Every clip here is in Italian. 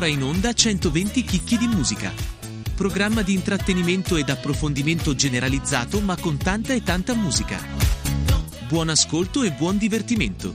ora in onda 120 chicchi di musica. Programma di intrattenimento ed approfondimento generalizzato, ma con tanta e tanta musica. Buon ascolto e buon divertimento.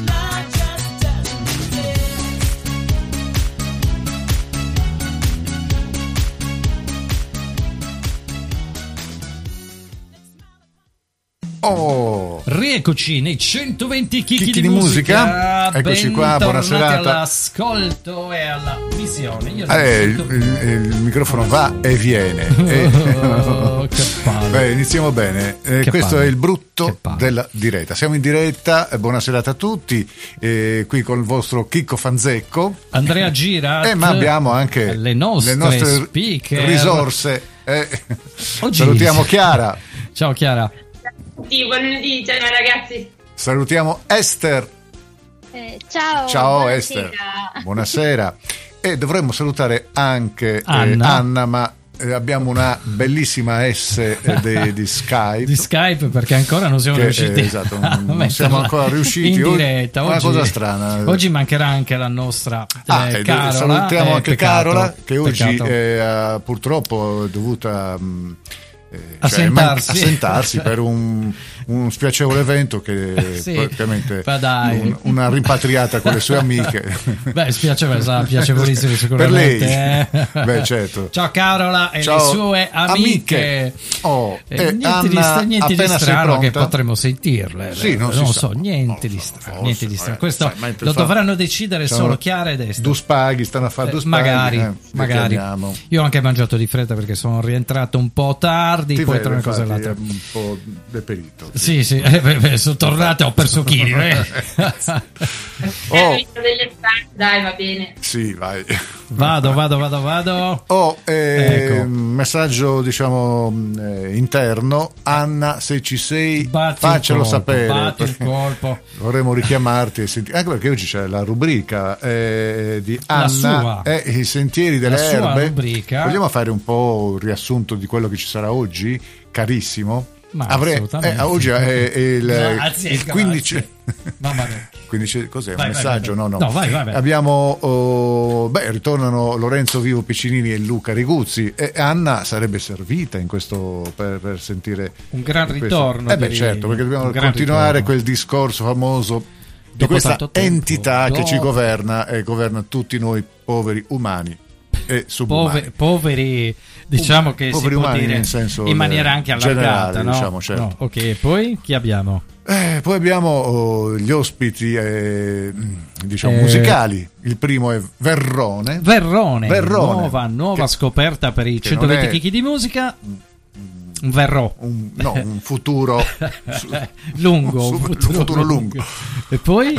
Rieccoci nei 120 chicchi di musica. Eccoci qua, buona serata. All'ascolto e alla visione. Il microfono va e viene. Che palle. Beh, iniziamo bene. Questo palle. È il brutto della diretta. Siamo in diretta, buona serata a tutti. Qui con il vostro Chicco Fanzecco, Andrea Gira, ma abbiamo anche le nostre speaker, risorse. Oggi... Salutiamo Chiara. Ciao Chiara. Sì, buon lunedì, ciao ragazzi. Salutiamo Esther. Ciao. Ciao buonasera. Esther. Buonasera. E dovremmo salutare anche Anna, ma abbiamo una bellissima S di Skype. Di Skype, perché ancora non siamo riusciti. Esatto, non siamo ancora riusciti. In diretta. Una cosa strana. Oggi mancherà anche la nostra Carola. Salutiamo anche Carola, che oggi purtroppo è dovuta assentarsi per un spiacevole evento che sì, praticamente una rimpatriata con le sue amiche. Beh, piacevolissimo sicuramente. Per lei. Beh, certo. Ciao Carola e ciao, le sue amiche. Niente Anna, niente di strano che pronta? Potremo sentirle. Sì, non so, niente di strano. Niente di strano. Questo lo dovranno decidere solo Chiara ed Esther. Due spaghi, stanno a fare due spaghi. Magari. Io ho anche mangiato di fretta perché sono rientrato un po' tardi. Poi tra una cosa e l'altra un po' deperito. Sì, sono tornato e ho perso chili. Dai, va bene. Sì, vai. Vado. Ecco. Messaggio interno. Anna, se ci sei, faccelo sapere. Batti il colpo. Vorremmo richiamarti e sentire, anche perché oggi c'è la rubrica di Anna, i sentieri delle erbe. Rubrica. Vogliamo fare un po' un riassunto di quello che ci sarà oggi, carissimo? Oggi è il 15. Quindi cos'è? Un messaggio? Vai. No. Vai. Abbiamo ritornano Lorenzo Vivo Piccinini e Luca Riguzzi, e Anna sarebbe servita in questo per sentire un gran ritorno. Certo, perché dobbiamo continuare quel discorso famoso di questa entità che ci governa e governa tutti noi poveri umani e subumani. Poveri, diciamo che poveri si può umani dire in senso in maniera anche allargata, generale, no? certo. No, ok, poi chi abbiamo? Poi abbiamo gli ospiti musicali. Il primo è Verrone. Nuova scoperta per i 120 chicchi di musica. Un verrò. Un futuro lungo. Un futuro lungo. E poi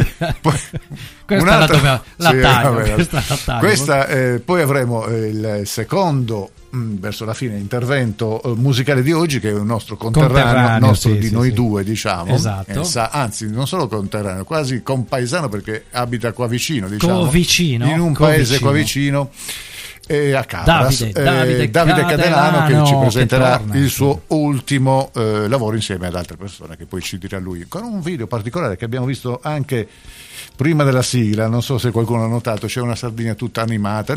questa la taglio. Poi avremo il secondo, verso la fine, intervento musicale di oggi, che è un nostro conterraneo di noi due, diciamo. Esatto. Anzi, non solo conterraneo, quasi compaesano, perché abita qua vicino, diciamo. In un paese qua vicino. E a Cabras, Davide Cadelano, che ci presenterà il suo ultimo lavoro insieme ad altre persone, che poi ci dirà lui, con un video particolare che abbiamo visto anche prima della sigla. Non so se qualcuno ha notato, c'è una Sardegna tutta animata.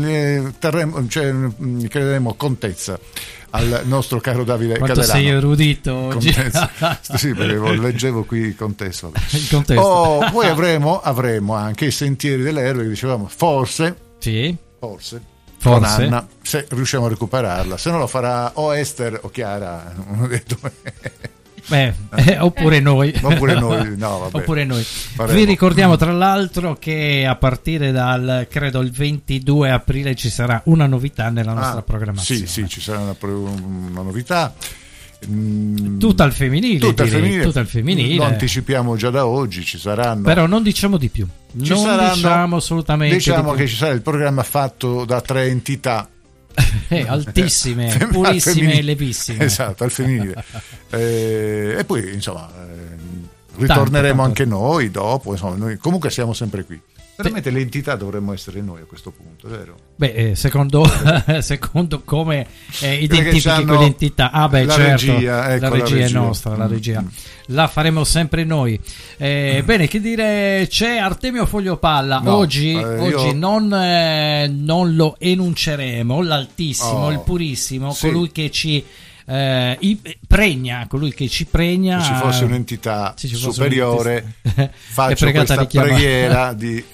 Chiederemo contezza al nostro caro Davide Quanto Cadelano. Sei erudito oggi. Sì, perché leggevo qui il contesto. Poi avremo anche i sentieri delle erbe, che dicevamo forse con Anna, se riusciamo a recuperarla, se no lo farà o Esther o Chiara, uno dei due. Oppure noi. Oppure noi. Vi ricordiamo tra l'altro che a partire dal credo il 22 aprile ci sarà una novità nella nostra programmazione. Sì, ci sarà una novità. Tutta al femminile. Lo anticipiamo già da oggi, ci saranno. Però non diciamo di più. Diciamo assolutamente. Diciamo che ci sarà il programma fatto da 3 entità altissime, purissime e levissime. Esatto, al femminile. E poi ritorneremo anche noi dopo. Noi comunque siamo sempre qui. Veramente le entità dovremmo essere noi a questo punto, vero? Beh, secondo come identifichi quell'entità? Ah, beh, la certo, regia, ecco, la regia è nostra, la regia la faremo sempre noi. Bene, che dire, c'è Artemio Fogliopalla. No, oggi non lo enunceremo, l'altissimo, il purissimo, sì, colui che ci pregna, se ci fosse un'entità superiore, faccio questa preghiera di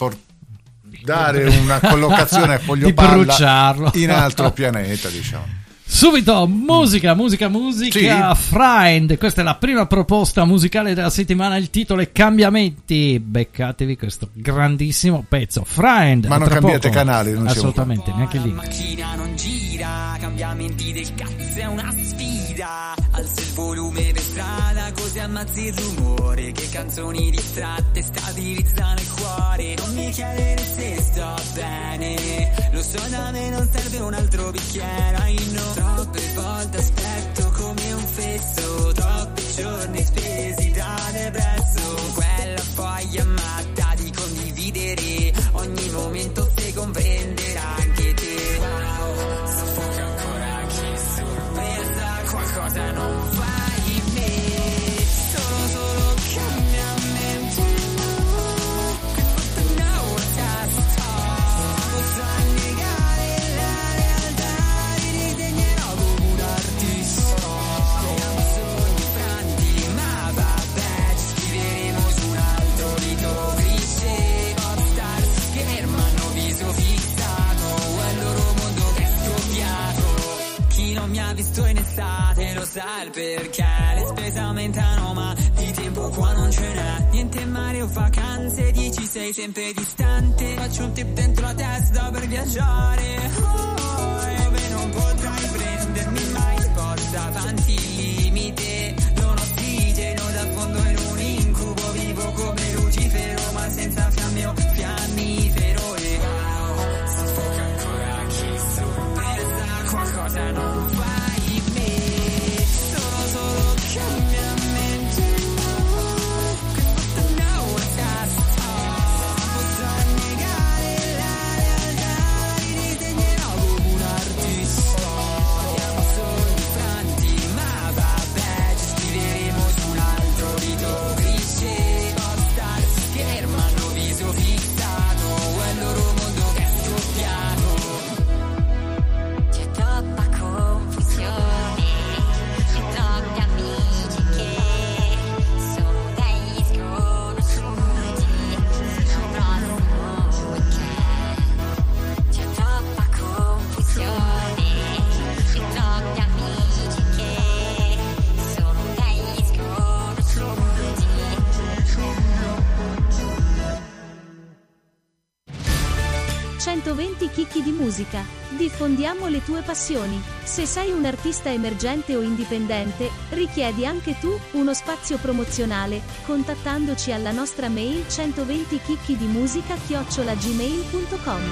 dare una collocazione a Fogliopalla in altro pianeta, diciamo. Subito musica, sì. Freund, questa è la prima proposta musicale della settimana, il titolo è Cambiamenti, beccatevi questo grandissimo pezzo, Freund. Ma non cambiate canale, non assolutamente, neanche lì. La macchina non gira, cambiamenti del cazzo è una sfida, alza il volume per strada così ammazzi il rumore, che canzoni distratte stabilizzano il cuore, non mi chiedere se sto bene, lo so da me non serve un altro bicchiere, no. Troppe volte aspetto come un fesso, troppi giorni spesi da depresso, quella foglia matta di condividere ogni momento se comprenderà anche te. Wow, soffoca ancora che sorpresa, qualcosa non fa in me, solo cambiamenti, che fatto una volta posso negare la realtà, ridegnerò come un artista, abbiamo sogni franti, ma vabbè, ci scriveremo su un altro rito cliché, popstar su schermo hanno viso fissato, è il loro mondo che è scoppiato, chi non mi ha visto in estate lo sa il perché, le spese aumentano ma di tempo qua non ce n'è, niente mare o vacanze, dici sei sempre distante, faccio un tip dentro la testa per viaggiare, dove non potrai prendermi mai, sporta avanti il limite, non ho ossigeno da fondo in un incubo, vivo come Lucifero ma senza fiamme o fiammifero, e wow, soffoca ancora che sorpresa, qualcosa non fa in me, solo cambiamenti, che fatto una volta posso negare la realtà, ridegnerò come un artista, abbiamo sogni franti, ma vabbè, ci scriveremo su un altro rito cliché, popstar su schermo hanno viso fissato, è il loro mondo che è scoppiato. C'è troppa confusione, c'è troppi amici che sono degli sconosciuti, al prossimo weekend. C'è troppa confusione, c'è troppi amici che sono degli sconosciuti. 120 chicchi di musica. Diffondiamo le tue passioni. Se sei un artista emergente o indipendente, richiedi anche tu uno spazio promozionale, contattandoci alla nostra mail 120chicchidimusica@gmail.com.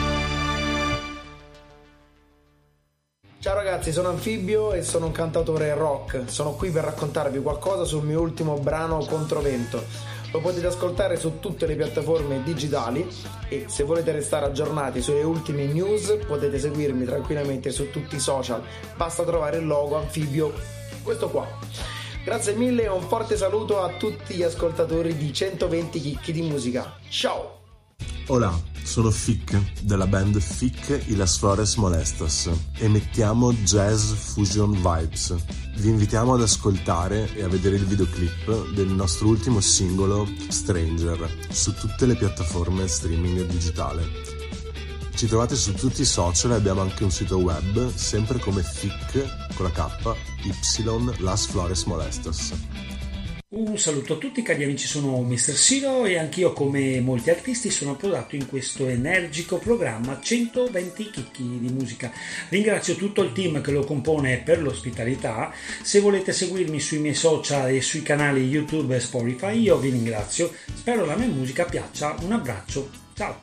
Ciao ragazzi, sono Anfibio e sono un cantautore rock. Sono qui per raccontarvi qualcosa sul mio ultimo brano Controvento. Lo potete ascoltare su tutte le piattaforme digitali e se volete restare aggiornati sulle ultime news potete seguirmi tranquillamente su tutti i social. Basta trovare il logo Anfibio, questo qua. Grazie mille e un forte saluto a tutti gli ascoltatori di 120 chicchi di musica. Ciao! Hola, sono Fic della band Fic y las Flores Molestas. Emettiamo Jazz Fusion Vibes. Vi invitiamo ad ascoltare e a vedere il videoclip del nostro ultimo singolo Stranger su tutte le piattaforme streaming digitale. Ci trovate su tutti i social e abbiamo anche un sito web, sempre come Fic con la K, Y, Las Flores Molestas. Un saluto a tutti cari amici, sono Mr. Siro e anch'io come molti artisti sono approdato in questo energico programma 120 chicchi di musica. Ringrazio tutto il team che lo compone per l'ospitalità. Se volete seguirmi sui miei social e sui canali YouTube e Spotify io vi ringrazio, spero la mia musica piaccia, un abbraccio, ciao!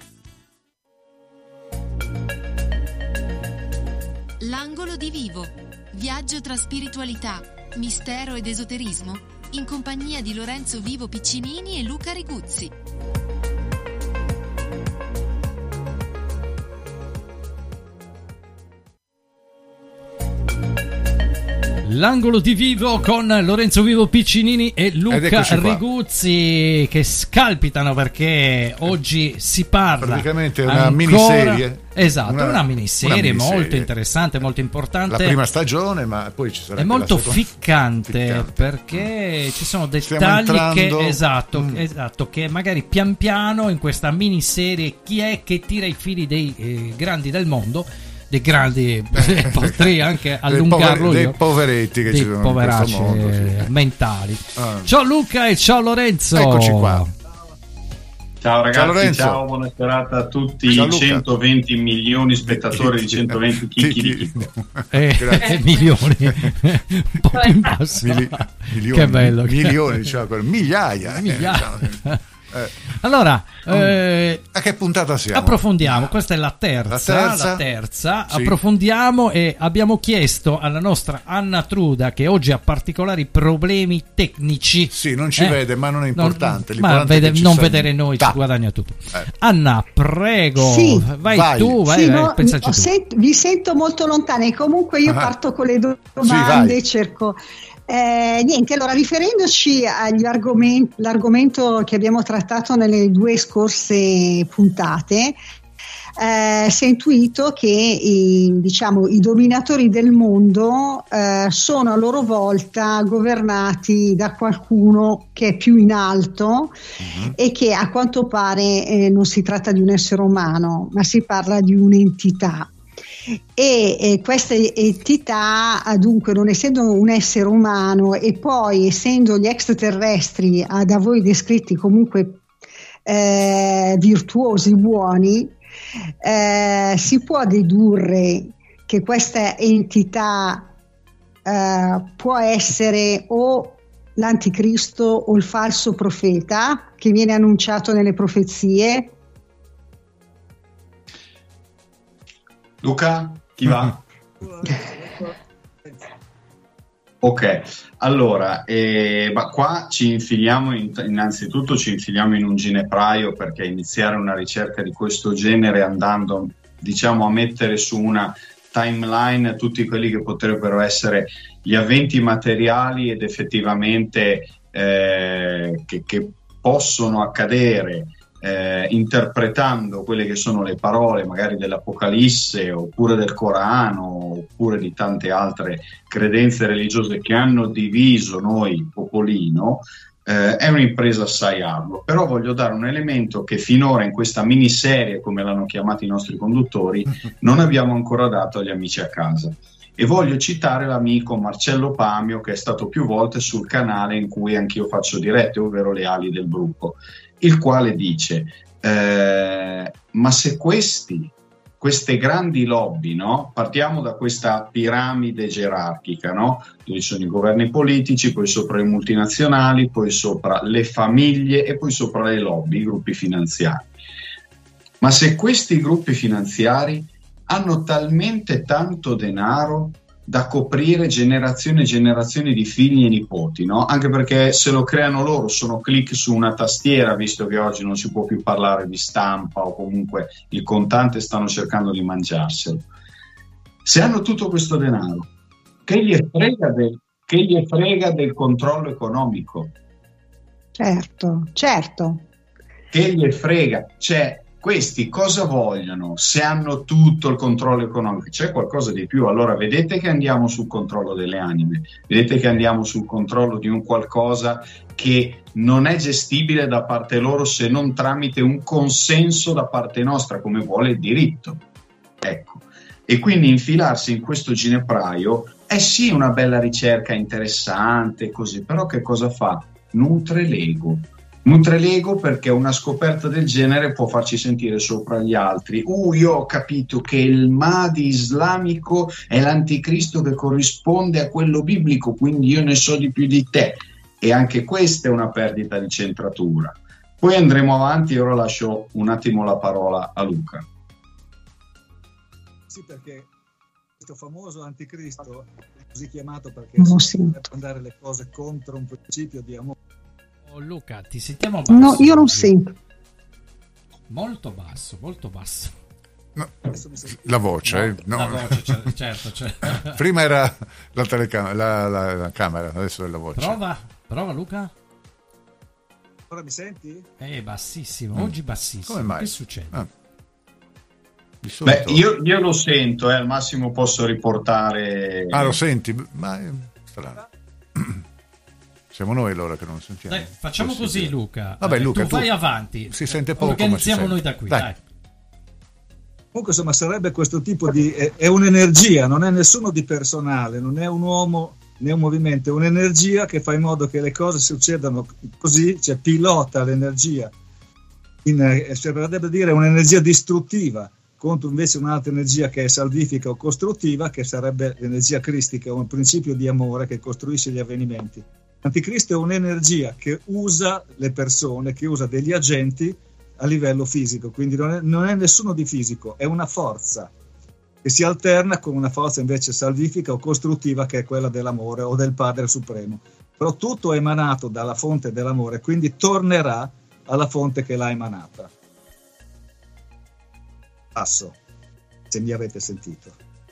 L'angolo di Vivo, viaggio tra spiritualità, mistero ed esoterismo in compagnia di Lorenzo Vivo Piccinini e Luca Riguzzi. L'angolo di Vivo con Lorenzo Vivo Piccinini e Luca Riguzzi che scalpitano perché oggi si parla praticamente una miniserie. Esatto, una miniserie molto interessante, molto importante. La prima stagione, ma poi ci sarà. È molto ficcante perché ci sono dettagli esatto, che magari pian piano in questa miniserie chi è che tira i fili dei grandi del mondo. Dei grandi, potrei anche allungarlo dei poveretti che ci sono in questo mondo, mentali. Ciao Luca e ciao Lorenzo. Eccoci qua. Ciao ragazzi, ciao, buona serata a tutti i 120 milioni spettatori di 120 chicchi di Chicco. Milioni, un po' più in basso. Milioni, che bello. Milioni, diciamo, migliaia. Allora, a che puntata siamo? Approfondiamo, questa è la terza. Sì. Approfondiamo e abbiamo chiesto alla nostra Anna Truda, che oggi ha particolari problemi tecnici. Sì, non ci vede, ma non è importante. Ma non vedere noi ci guadagna tutto. Anna, prego, sì, vai tu, pensaci tu. Vi sento molto lontani, comunque io parto con le domande, cerco. Niente, allora riferendoci agli l'argomento che abbiamo trattato nelle 2 scorse puntate, si è intuito che i dominatori del mondo sono a loro volta governati da qualcuno che è più in alto e che a quanto pare non si tratta di un essere umano, ma si parla di un'entità. E questa entità, dunque, non essendo un essere umano e poi essendo gli extraterrestri da voi descritti comunque virtuosi, buoni, si può dedurre che questa entità può essere o l'anticristo o il falso profeta che viene annunciato nelle profezie. Luca, chi va? Ok, allora, ma qua ci infiliamo, innanzitutto ci infiliamo in un ginepraio, perché iniziare una ricerca di questo genere andando, diciamo, a mettere su una timeline tutti quelli che potrebbero essere gli avventi materiali ed effettivamente che possono accadere, interpretando quelle che sono le parole magari dell'Apocalisse oppure del Corano oppure di tante altre credenze religiose che hanno diviso noi popolino, è un'impresa assai ardua. Però voglio dare un elemento che finora in questa miniserie, come l'hanno chiamato i nostri conduttori, non abbiamo ancora dato agli amici a casa. E voglio citare l'amico Marcello Pamio, che è stato più volte sul canale in cui anch'io faccio dirette, ovvero Le ali del Bruco, il quale dice ma se queste grandi lobby, no? Partiamo da questa piramide gerarchica, no? Dove ci sono i governi politici, poi sopra le multinazionali, poi sopra le famiglie e poi sopra le lobby, i gruppi finanziari. Ma se questi gruppi finanziari hanno talmente tanto denaro da coprire generazioni e generazioni di figli e nipoti, no? Anche perché se lo creano loro sono click su una tastiera, visto che oggi non si può più parlare di stampa o comunque il contante stanno cercando di mangiarselo. Se hanno tutto questo denaro, che gli frega del controllo economico? Certo. Che gli frega? Cioè, questi cosa vogliono se hanno tutto il controllo economico? C'è qualcosa di più? Allora vedete che andiamo sul controllo delle anime, vedete che andiamo sul controllo di un qualcosa che non è gestibile da parte loro se non tramite un consenso da parte nostra, come vuole il diritto. Ecco. E quindi infilarsi in questo ginepraio è sì una bella ricerca interessante, così, però che cosa fa? Nutre l'ego. Nutre l'ego, perché una scoperta del genere può farci sentire sopra gli altri. Io ho capito che il Mahdi islamico è l'anticristo che corrisponde a quello biblico, quindi io ne so di più di te. E anche questa è una perdita di centratura. Poi andremo avanti e ora lascio un attimo la parola a Luca. Sì, perché questo famoso anticristo è così chiamato perché deve andare le cose contro un principio di amore. Luca, ti sentiamo basso? No, io non sento. Molto basso. No, la voce, no, la voce, certo. Prima era la telecamera, la camera, adesso è la voce. Prova Luca. Ora mi senti? Bassissimo, oggi bassissimo. Come mai? Che succede? Beh, io lo sento, al massimo posso riportare. Lo senti? Ma è strano. Siamo noi allora che non lo sentiamo. Dai, facciamo così, Luca. Vabbè, Luca, tu vai avanti. Si sente poco, organizziamo noi da qui. Dai. Comunque, insomma, sarebbe questo tipo di è un'energia, non è nessuno di personale, non è un uomo né un movimento, è un'energia che fa in modo che le cose succedano così, cioè pilota l'energia. Si potrebbe dire un'energia distruttiva contro invece un'altra energia che è salvifica o costruttiva, che sarebbe l'energia cristica, un principio di amore che costruisce gli avvenimenti. L'anticristo è un'energia che usa le persone, che usa degli agenti a livello fisico, quindi non è nessuno di fisico, è una forza che si alterna con una forza invece salvifica o costruttiva, che è quella dell'amore o del Padre Supremo. Però tutto è emanato dalla fonte dell'amore, quindi tornerà alla fonte che l'ha emanata. Passo, se mi avete sentito.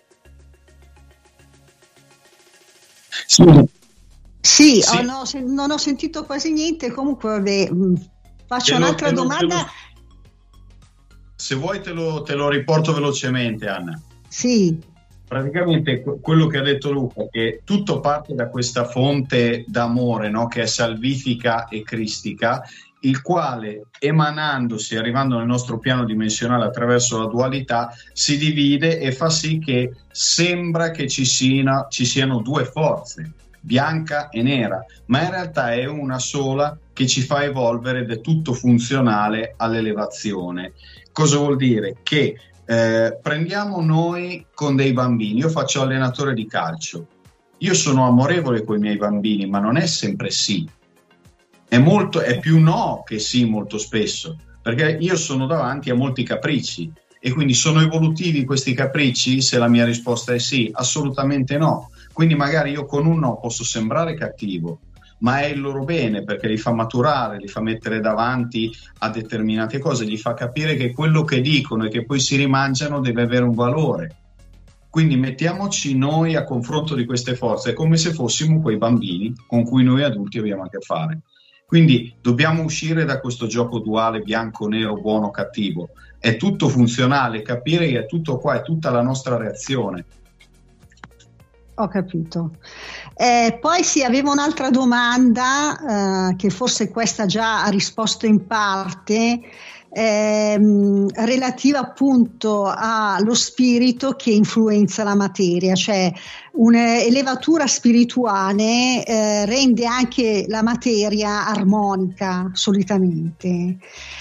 Sì. Non ho sentito quasi niente, comunque faccio un'altra domanda. Se vuoi te lo riporto velocemente, Anna. Sì. Praticamente quello che ha detto Luca, che tutto parte da questa fonte d'amore, no? Che è salvifica e cristica, il quale emanandosi, arrivando nel nostro piano dimensionale attraverso la dualità, si divide e fa sì che sembra che ci siano due forze, bianca e nera, ma in realtà è una sola che ci fa evolvere ed è tutto funzionale all'elevazione. Cosa vuol dire? Che prendiamo noi con dei bambini, io faccio allenatore di calcio, io sono amorevole con i miei bambini, ma non è sempre sì, è più no che sì molto spesso, perché io sono davanti a molti capricci e quindi sono evolutivi questi capricci? Se la mia risposta è sì, assolutamente no. Quindi magari io con un no posso sembrare cattivo, ma è il loro bene, perché li fa maturare, li fa mettere davanti a determinate cose, gli fa capire che quello che dicono e che poi si rimangiano deve avere un valore. Quindi mettiamoci noi a confronto di queste forze, è come se fossimo quei bambini con cui noi adulti abbiamo a che fare. Quindi dobbiamo uscire da questo gioco duale bianco, nero, buono, cattivo. È tutto funzionale, capire che è tutto qua, è tutta la nostra reazione. Ho capito. Poi sì, avevo un'altra domanda che forse questa già ha risposto in parte, relativa appunto allo spirito che influenza la materia, cioè un'elevatura spirituale rende anche la materia armonica solitamente.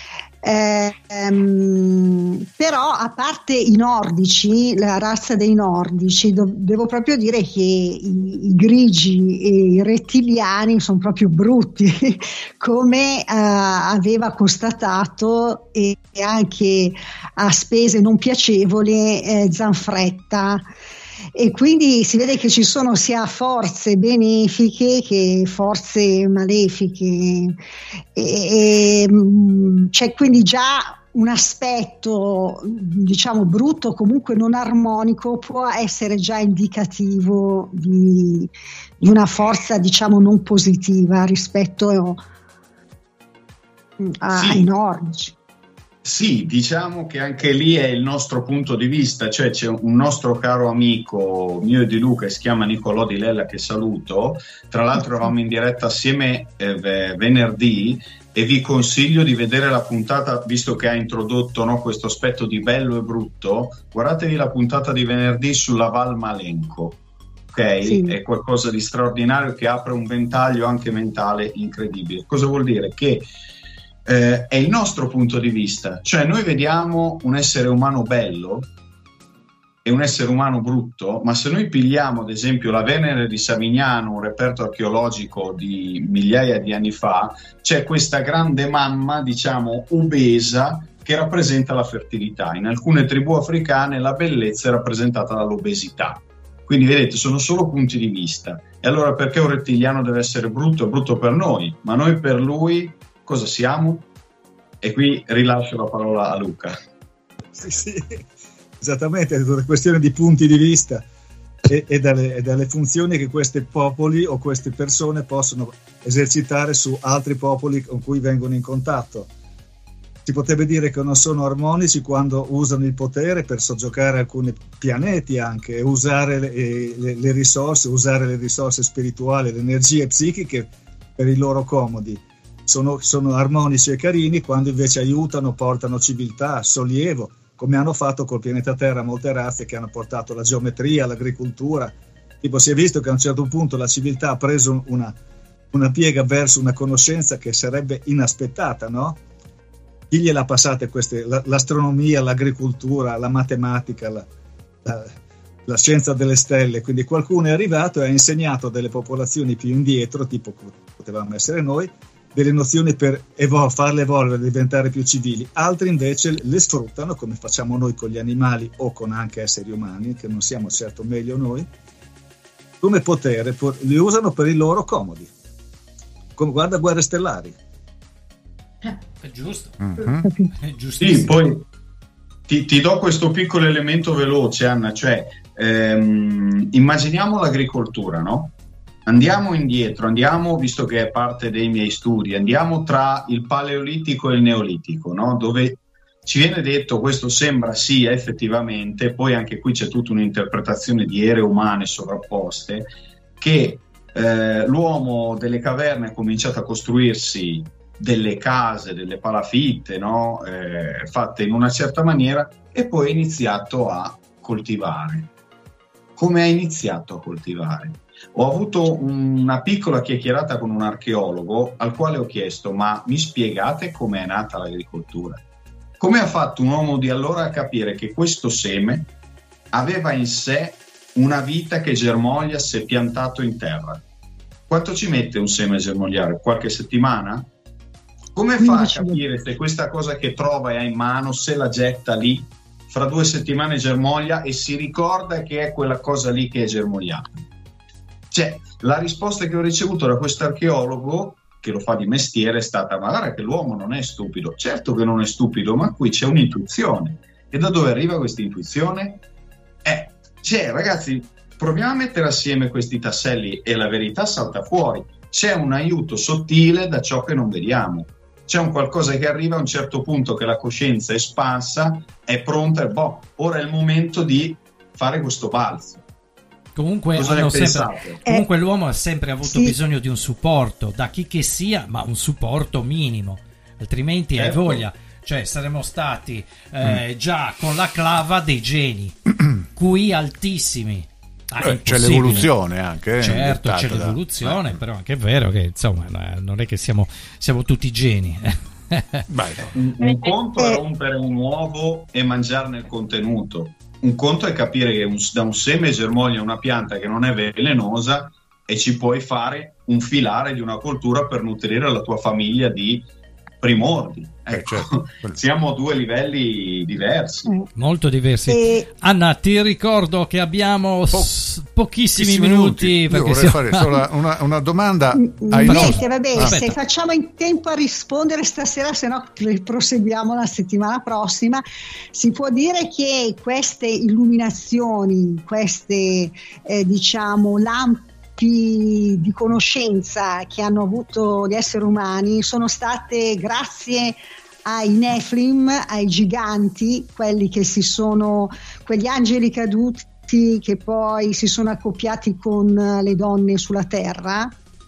Però a parte i nordici, la razza dei nordici, devo proprio dire che i grigi e i rettiliani sono proprio brutti, come aveva constatato e anche a spese non piacevoli Zanfretta. E quindi si vede che ci sono sia forze benefiche che forze malefiche, c'è quindi già un aspetto, diciamo, brutto, comunque non armonico, può essere già indicativo di una forza, diciamo, non positiva rispetto ai nordici. Sì, diciamo che anche lì è il nostro punto di vista, cioè c'è un nostro caro amico mio e di Luca, si chiama Nicolò Di Lella, che saluto, tra l'altro eravamo in diretta assieme venerdì, e vi consiglio di vedere la puntata, visto che ha introdotto, no, questo aspetto di bello e brutto, guardatevi la puntata di venerdì sulla Val Malenco, ok? Sì. È qualcosa di straordinario che apre un ventaglio anche mentale incredibile. Cosa vuol dire? Che è il nostro punto di vista, cioè noi vediamo un essere umano bello e un essere umano brutto, ma se noi pigliamo ad esempio la Venere di Savignano, un reperto archeologico di migliaia di anni fa, c'è questa grande mamma, diciamo, obesa, che rappresenta la fertilità. In alcune tribù africane la bellezza è rappresentata dall'obesità. Quindi vedete, sono solo punti di vista. E allora perché un rettiliano deve essere brutto? È brutto per noi, ma noi per lui cosa siamo? E qui rilascio la parola a Luca. Sì. Esattamente, è una questione di punti di vista e dalle funzioni che questi popoli o queste persone possono esercitare su altri popoli con cui vengono in contatto. Si potrebbe dire che non sono armonici quando usano il potere per soggiocare alcuni pianeti, anche usare le risorse spirituali, le energie psichiche per i loro comodi. Sono armonici e carini quando invece aiutano, portano civiltà, sollievo, come hanno fatto col pianeta Terra molte razze che hanno portato la geometria, l'agricoltura. Tipo, si è visto che a un certo punto la civiltà ha preso una piega verso una conoscenza che sarebbe inaspettata, no? Chi gliel'ha passate queste? L'astronomia, l'agricoltura, la matematica, la scienza delle stelle. Quindi qualcuno è arrivato e ha insegnato a delle popolazioni più indietro, tipo potevamo essere noi, delle nozioni per farle evolvere, diventare più civili. Altri invece le sfruttano, come facciamo noi con gli animali o con anche esseri umani, che non siamo certo meglio noi, come potere, li usano per i loro comodi. Come guarda Guerre Stellari. È giusto. È giustissimo. Sì, poi ti do questo piccolo elemento veloce, Anna, cioè immaginiamo l'agricoltura, no? Andiamo indietro, visto che è parte dei miei studi, andiamo tra il Paleolitico e il Neolitico, no? Dove ci viene detto, questo sembra sì effettivamente, poi anche qui c'è tutta un'interpretazione di ere umane sovrapposte, che l'uomo delle caverne ha cominciato a costruirsi delle case, delle palafitte, no? Fatte in una certa maniera, e poi ha iniziato a coltivare. Come ha iniziato a coltivare? Ho avuto una piccola chiacchierata con un archeologo al quale ho chiesto: ma mi spiegate com'è nata l'agricoltura? Come ha fatto un uomo di allora a capire che questo seme aveva in sé una vita che germoglia se piantato in terra? Quanto ci mette un seme a germogliare? Qualche settimana? Come fa a capire se questa cosa che trova e ha in mano, se la getta lì, fra 2 settimane germoglia e si ricorda che è quella cosa lì che è germogliata? Cioè, la risposta che ho ricevuto da questo archeologo, che lo fa di mestiere, è stata: ma guarda che l'uomo non è stupido. Certo che non è stupido, ma qui c'è un'intuizione. E da dove arriva questa intuizione? Ragazzi, proviamo a mettere assieme questi tasselli e la verità salta fuori. C'è un aiuto sottile da ciò che non vediamo. C'è un qualcosa che arriva a un certo punto, che la coscienza è espansa, è pronta, e ora è il momento di fare questo balzo. Comunque l'uomo ha sempre avuto bisogno di un supporto, da chi che sia, ma un supporto minimo, altrimenti hai voglia, cioè saremmo stati già con la clava dei geni, QI altissimi. C'è l'evoluzione anche. Certo, c'è l'evoluzione, però anche è vero che insomma non è che siamo tutti geni. Un conto è rompere un uovo e mangiarne il contenuto. Un conto è capire che da un seme germoglia una pianta che non è velenosa e ci puoi fare un filare di una coltura per nutrire la tua famiglia di primordi. Ecco, siamo a 2 livelli diversi. Molto diversi. Anna, ti ricordo che abbiamo pochissimi minuti. Perché vorrei fare solo una domanda ai nostri. Vabbè, se facciamo in tempo a rispondere stasera, se no proseguiamo la settimana prossima. Si può dire che queste illuminazioni, queste lampi di conoscenza che hanno avuto gli esseri umani sono state grazie ai Nephilim, ai giganti, quelli che quegli angeli caduti che poi si sono accoppiati con le donne sulla terra.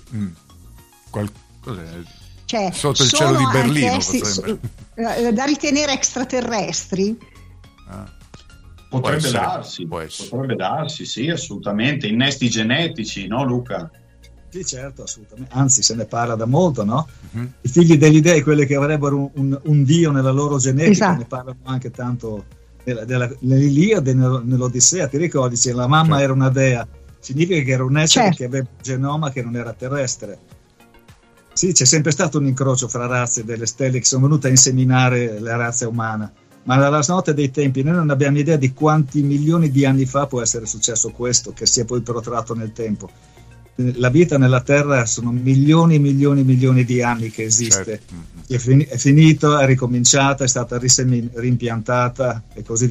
Cioè, sotto il cielo di Berlino da ritenere extraterrestri. Potrebbe darsi, sì, assolutamente. Innesti genetici, no, Luca? Sì, certo, assolutamente. Anzi, se ne parla da molto, no? I figli degli dei, quelli che avrebbero un dio nella loro genetica, ne parlano anche tanto nell'Iliade, nell'Odissea. Ti ricordi? Se la mamma era una dea, significa che era un essere che aveva un genoma che non era terrestre. Sì, c'è sempre stato un incrocio fra razze delle stelle che sono venute a inseminare la razza umana. Ma dalla notte dei tempi noi non abbiamo idea di quanti milioni di anni fa può essere successo questo, che si è poi protratto nel tempo. La vita nella Terra sono milioni di anni che esiste. Certo. È finito, è ricominciata, è stata rimpiantata e così via.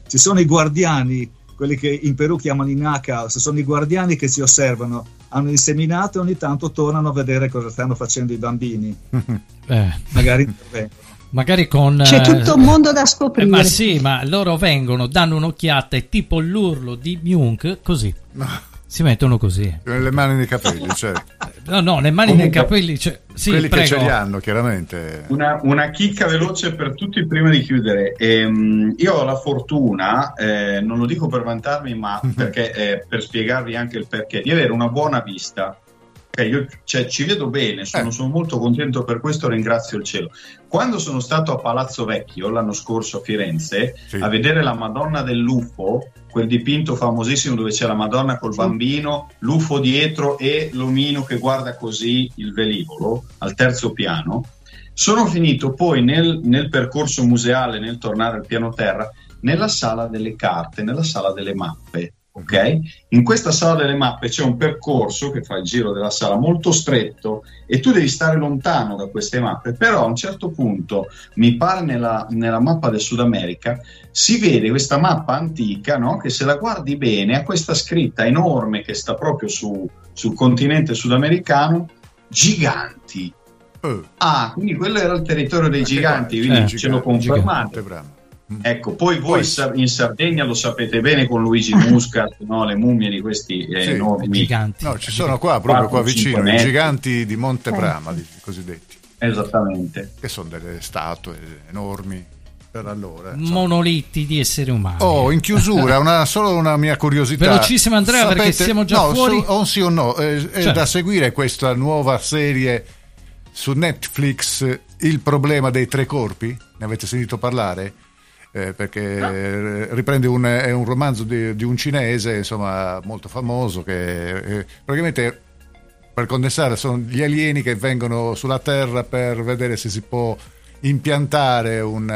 ci sono i guardiani, quelli che in Perù chiamano i naka, sono i guardiani che ci osservano, hanno inseminato e ogni tanto tornano a vedere cosa stanno facendo i bambini. Magari intervengono. Magari con c'è tutto un mondo da scoprire. Ma sì, ma loro vengono, danno un'occhiata e tipo l'urlo di Myung, così si mettono così le mani nei capelli, cioè. no, le mani nei capelli, cioè, sì, quelli prego. Che ce li hanno chiaramente. Una chicca veloce per tutti prima di chiudere. Io ho la fortuna, non lo dico per vantarmi, ma perché per spiegarvi anche il perché, di avere una buona vista. Io ci vedo bene, sono molto contento per questo, ringrazio il cielo. Quando sono stato a Palazzo Vecchio l'anno scorso a Firenze, a vedere la Madonna dell'UFO, quel dipinto famosissimo dove c'è la Madonna col bambino, l'UFO dietro e l'omino che guarda così il velivolo al terzo piano, sono finito poi nel percorso museale, nel tornare al piano terra, nella sala delle carte, nella sala delle mappe. Ok? In questa sala delle mappe c'è un percorso che fa il giro della sala molto stretto e tu devi stare lontano da queste mappe, però a un certo punto, mi pare nella mappa del Sud America, si vede questa mappa antica, no? Che se la guardi bene ha questa scritta enorme che sta proprio sul continente sudamericano, giganti. Quindi quello era il territorio dei giganti, quindi ce lo confermate. Ecco, poi voi in Sardegna lo sapete bene con Luigi Muscat, no? Le mummie di questi enormi giganti. No, ci sono qua, proprio qua vicino, i giganti di Monte Brama, i cosiddetti. Esattamente. Che sono delle statue enormi per allora. Monoliti di esseri umani. In chiusura, solo una mia curiosità. Velocissimo Andrea, perché siamo già fuori. Un sì o no, è da seguire questa nuova serie su Netflix, Il problema dei tre corpi? Ne avete sentito parlare? Perché riprende è un romanzo di un cinese, insomma, molto famoso, che praticamente, per condensare, sono gli alieni che vengono sulla Terra per vedere se si può impiantare un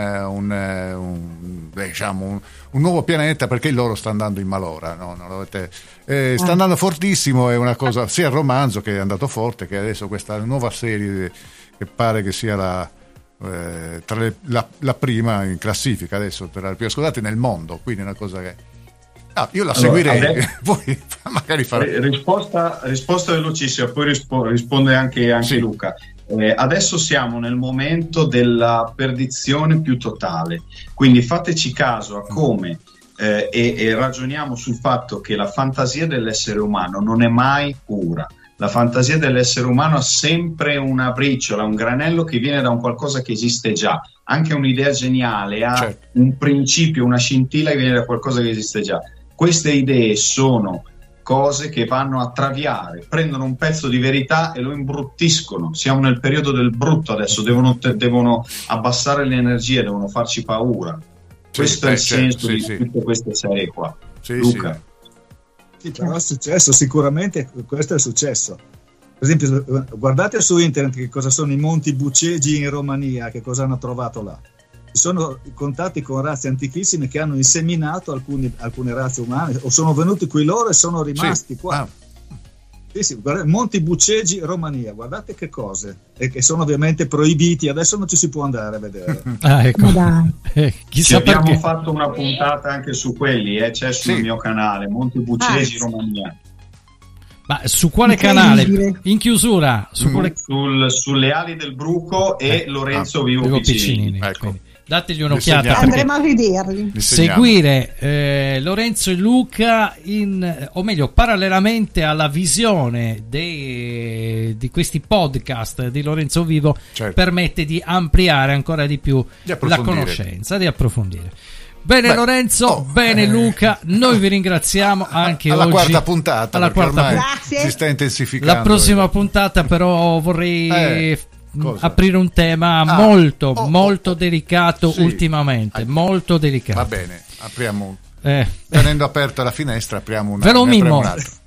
nuovo pianeta, perché il loro sta andando in malora, no? Sta andando fortissimo, è una cosa, sia il romanzo che è andato forte, che adesso questa nuova serie che pare che sia la prima in classifica adesso per la più ascoltata nel mondo, quindi è una cosa che io la seguirei. Poi magari risposta velocissima, poi risponde anche sì. Luca. Adesso siamo nel momento della perdizione più totale, quindi fateci caso a come e ragioniamo sul fatto che la fantasia dell'essere umano non è mai pura. La fantasia dell'essere umano ha sempre una briciola, un granello che viene da un qualcosa che esiste già. Anche un'idea geniale ha un principio, una scintilla che viene da qualcosa che esiste già. Queste idee sono cose che vanno a traviare, prendono un pezzo di verità e lo imbruttiscono. Siamo nel periodo del brutto adesso, devono abbassare le energie, devono farci paura. Questo è il senso di tutte queste serie qua. Luca. Sì, però è successo, sicuramente questo è successo. Per esempio, guardate su internet che cosa sono i Monti Bucegi in Romania, che cosa hanno trovato là. Ci sono contatti con razze antichissime che hanno inseminato alcune razze umane, o sono venuti qui loro e sono rimasti qua. Monti Bucegi, Romania, guardate che cose, e che sono ovviamente proibiti, adesso non ci si può andare a vedere. Ecco. Chissà, abbiamo fatto una puntata anche su quelli, c'è sul mio canale, Monti Bucegi, Romania. Ma su quale canale? In chiusura? Sulle ali del bruco e Lorenzo Vivo Piccinini. Ecco. Dategli un'occhiata, andremo a vederli. Seguire Lorenzo e Luca o meglio parallelamente alla visione di questi podcast di Lorenzo Vivo, permette di ampliare ancora di più la conoscenza, di approfondire. Bene Lorenzo, bene Luca, noi vi ringraziamo anche alla oggi. Quarta puntata, Grazie. Si sta intensificando. La prossima puntata però vorrei aprire un tema molto delicato ultimamente, molto delicato. Va bene, apriamo tenendo aperta la finestra, apriamo una. Ve lo mimo.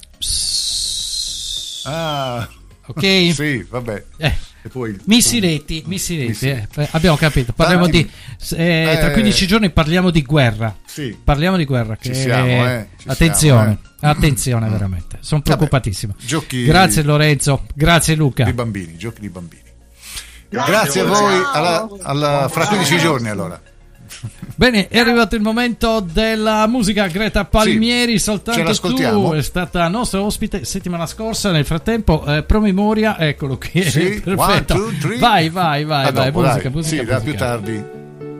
Ok. Sì, vabbè. E poi Missiletti. Abbiamo capito, parliamo di tra 15 giorni parliamo di guerra. Sì. Parliamo di guerra, che attenzione veramente. Sono preoccupatissimo. Grazie Lorenzo, grazie Luca. Giochi di bambini. Grazie a voi, fra 15 giorni allora. Bene, è arrivato il momento della musica. Greta Palmieri, soltanto tu, è stata nostra ospite settimana scorsa. Nel frattempo promemoria, eccolo qui, sì, perfetto. 1, 2, 3. Vai, Dopo, musica. Sì, da più tardi.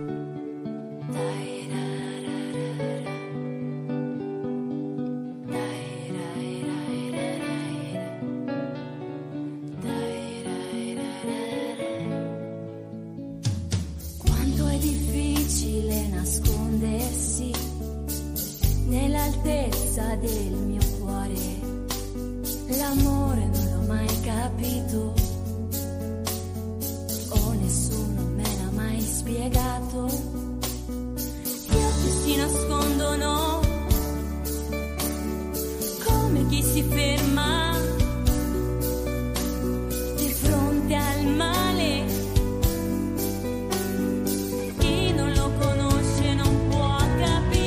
Nell'altezza del mio cuore, l'amore non l'ho mai capito, o nessuno me l'ha mai spiegato. Gli occhi si nascondono come chi si ferma di fronte al male. Chi non lo conosce non può capire.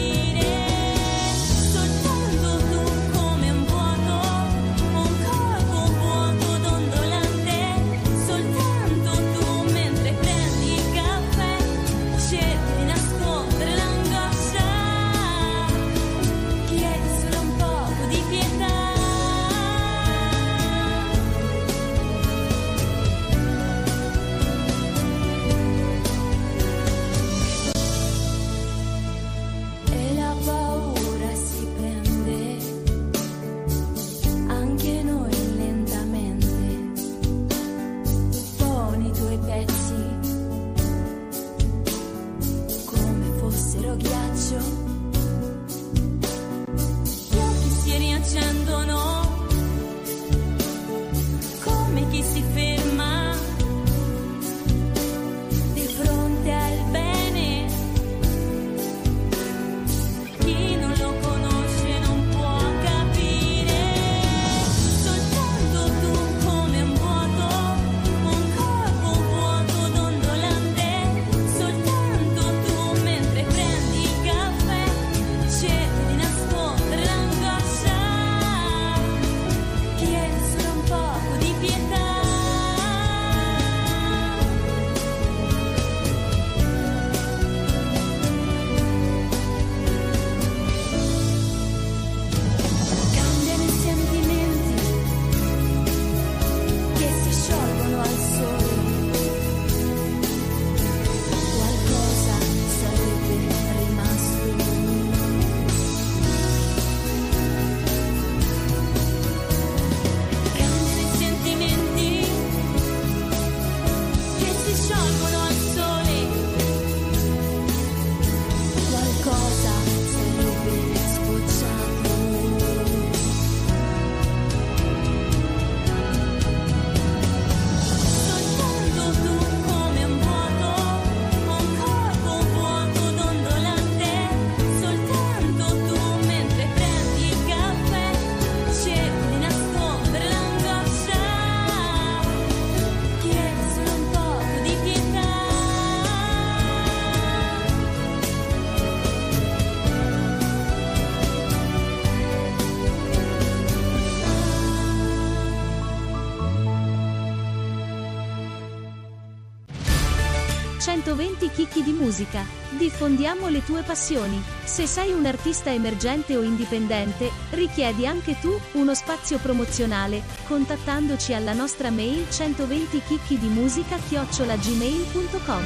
Chicchi di musica. Diffondiamo le tue passioni. Se sei un artista emergente o indipendente, richiedi anche tu uno spazio promozionale, contattandoci alla nostra mail 120chicchidimusica@gmail.com.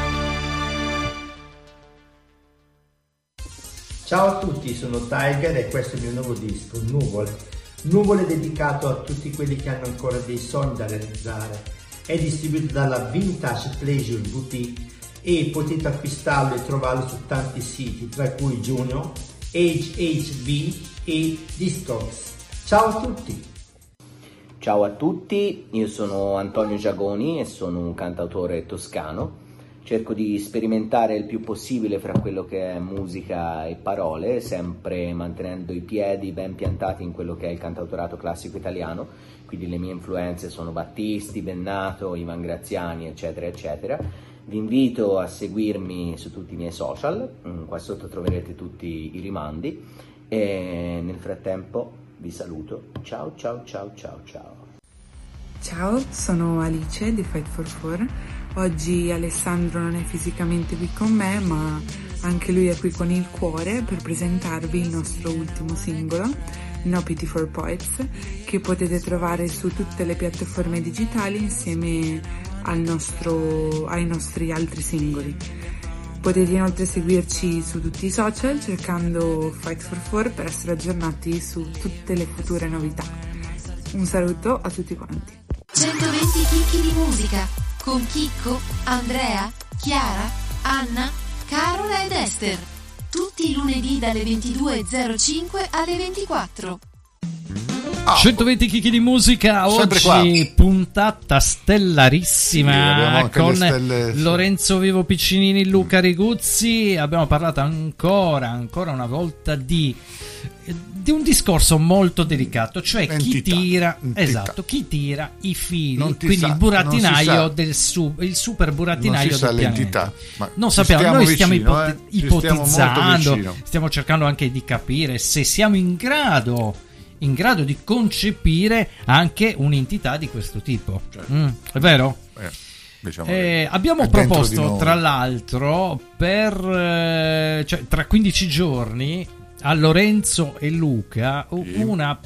Ciao a tutti, sono Tiger e questo è il mio nuovo disco, Nuvole. Nuvole dedicato a tutti quelli che hanno ancora dei sogni da realizzare. È distribuito dalla Vintage Pleasure Boutique e potete acquistarlo e trovarlo su tanti siti, tra cui Juno, HHV e Discogs. Ciao a tutti! Ciao a tutti, io sono Antonio Giagoni e sono un cantautore toscano. Cerco di sperimentare il più possibile fra quello che è musica e parole, sempre mantenendo i piedi ben piantati in quello che è il cantautorato classico italiano, quindi le mie influenze sono Battisti, Bennato, Ivan Graziani, eccetera, eccetera. Vi invito a seguirmi su tutti i miei social, qua sotto troverete tutti i rimandi e nel frattempo vi saluto. Ciao ciao ciao ciao ciao. Ciao, sono Alice di Fight for Four. Oggi Alessandro non è fisicamente qui con me, ma anche lui è qui con il cuore per presentarvi il nostro ultimo singolo, No Pity for Poets, che potete trovare su tutte le piattaforme digitali insieme ai nostri altri singoli. Potete inoltre seguirci su tutti i social cercando Fight for Four per essere aggiornati su tutte le future novità. Un saluto a tutti quanti. 120 chicchi di musica con Chicco, Andrea, Chiara, Anna, Carola ed Esther. Tutti i lunedì dalle 22.05 alle 24. 120 chicchi di musica, oggi puntata stellarissima con Lorenzo Vivo Piccinini, Luca Riguzzi. Abbiamo parlato ancora una volta di un discorso molto delicato, cioè chi tira i fili, quindi il burattinaio il super burattinaio del pianeta. Non sappiamo, noi stiamo ipotizzando, stiamo cercando anche di capire se siamo in grado di concepire anche un'entità di questo tipo. È vero? Abbiamo proposto tra l'altro tra 15 giorni a Lorenzo e Luca una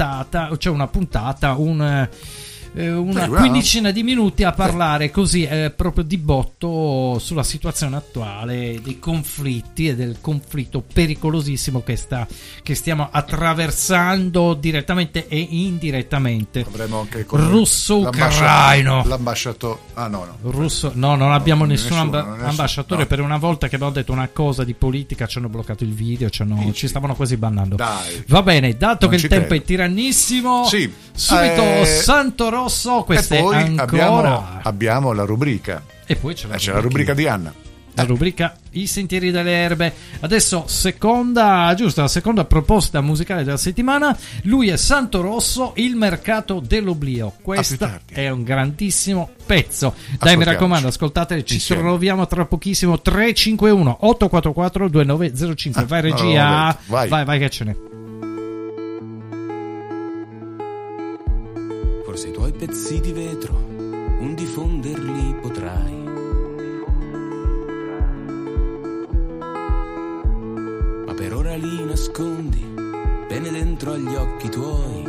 quindicina di minuti a parlare così proprio di botto sulla situazione attuale dei conflitti e del conflitto pericolosissimo che stiamo attraversando direttamente e indirettamente. Avremo anche russo-ucraino, l'ambasciatore. Non abbiamo nessun ambasciatore. Per una volta che abbiamo detto una cosa di politica ci hanno bloccato il video, ci stavano quasi bannando. Dai. Va bene, dato che il tempo è tirannissimo, subito Santo Rosso, queste e poi ancora abbiamo la rubrica. E poi c'è la rubrica di Anna. La rubrica I Sentieri delle Erbe. Adesso la seconda proposta musicale della settimana. Lui è Santo Rosso, Il mercato dell'oblio. Questo è un grandissimo pezzo. Dai, mi raccomando, ascoltate, ci troviamo tra pochissimo. 351 844 2905. Vai regia, vai che ce n'è. Forse i tuoi pezzi di vetro un diffonderli potrai, ma per ora li nascondi bene dentro agli occhi tuoi.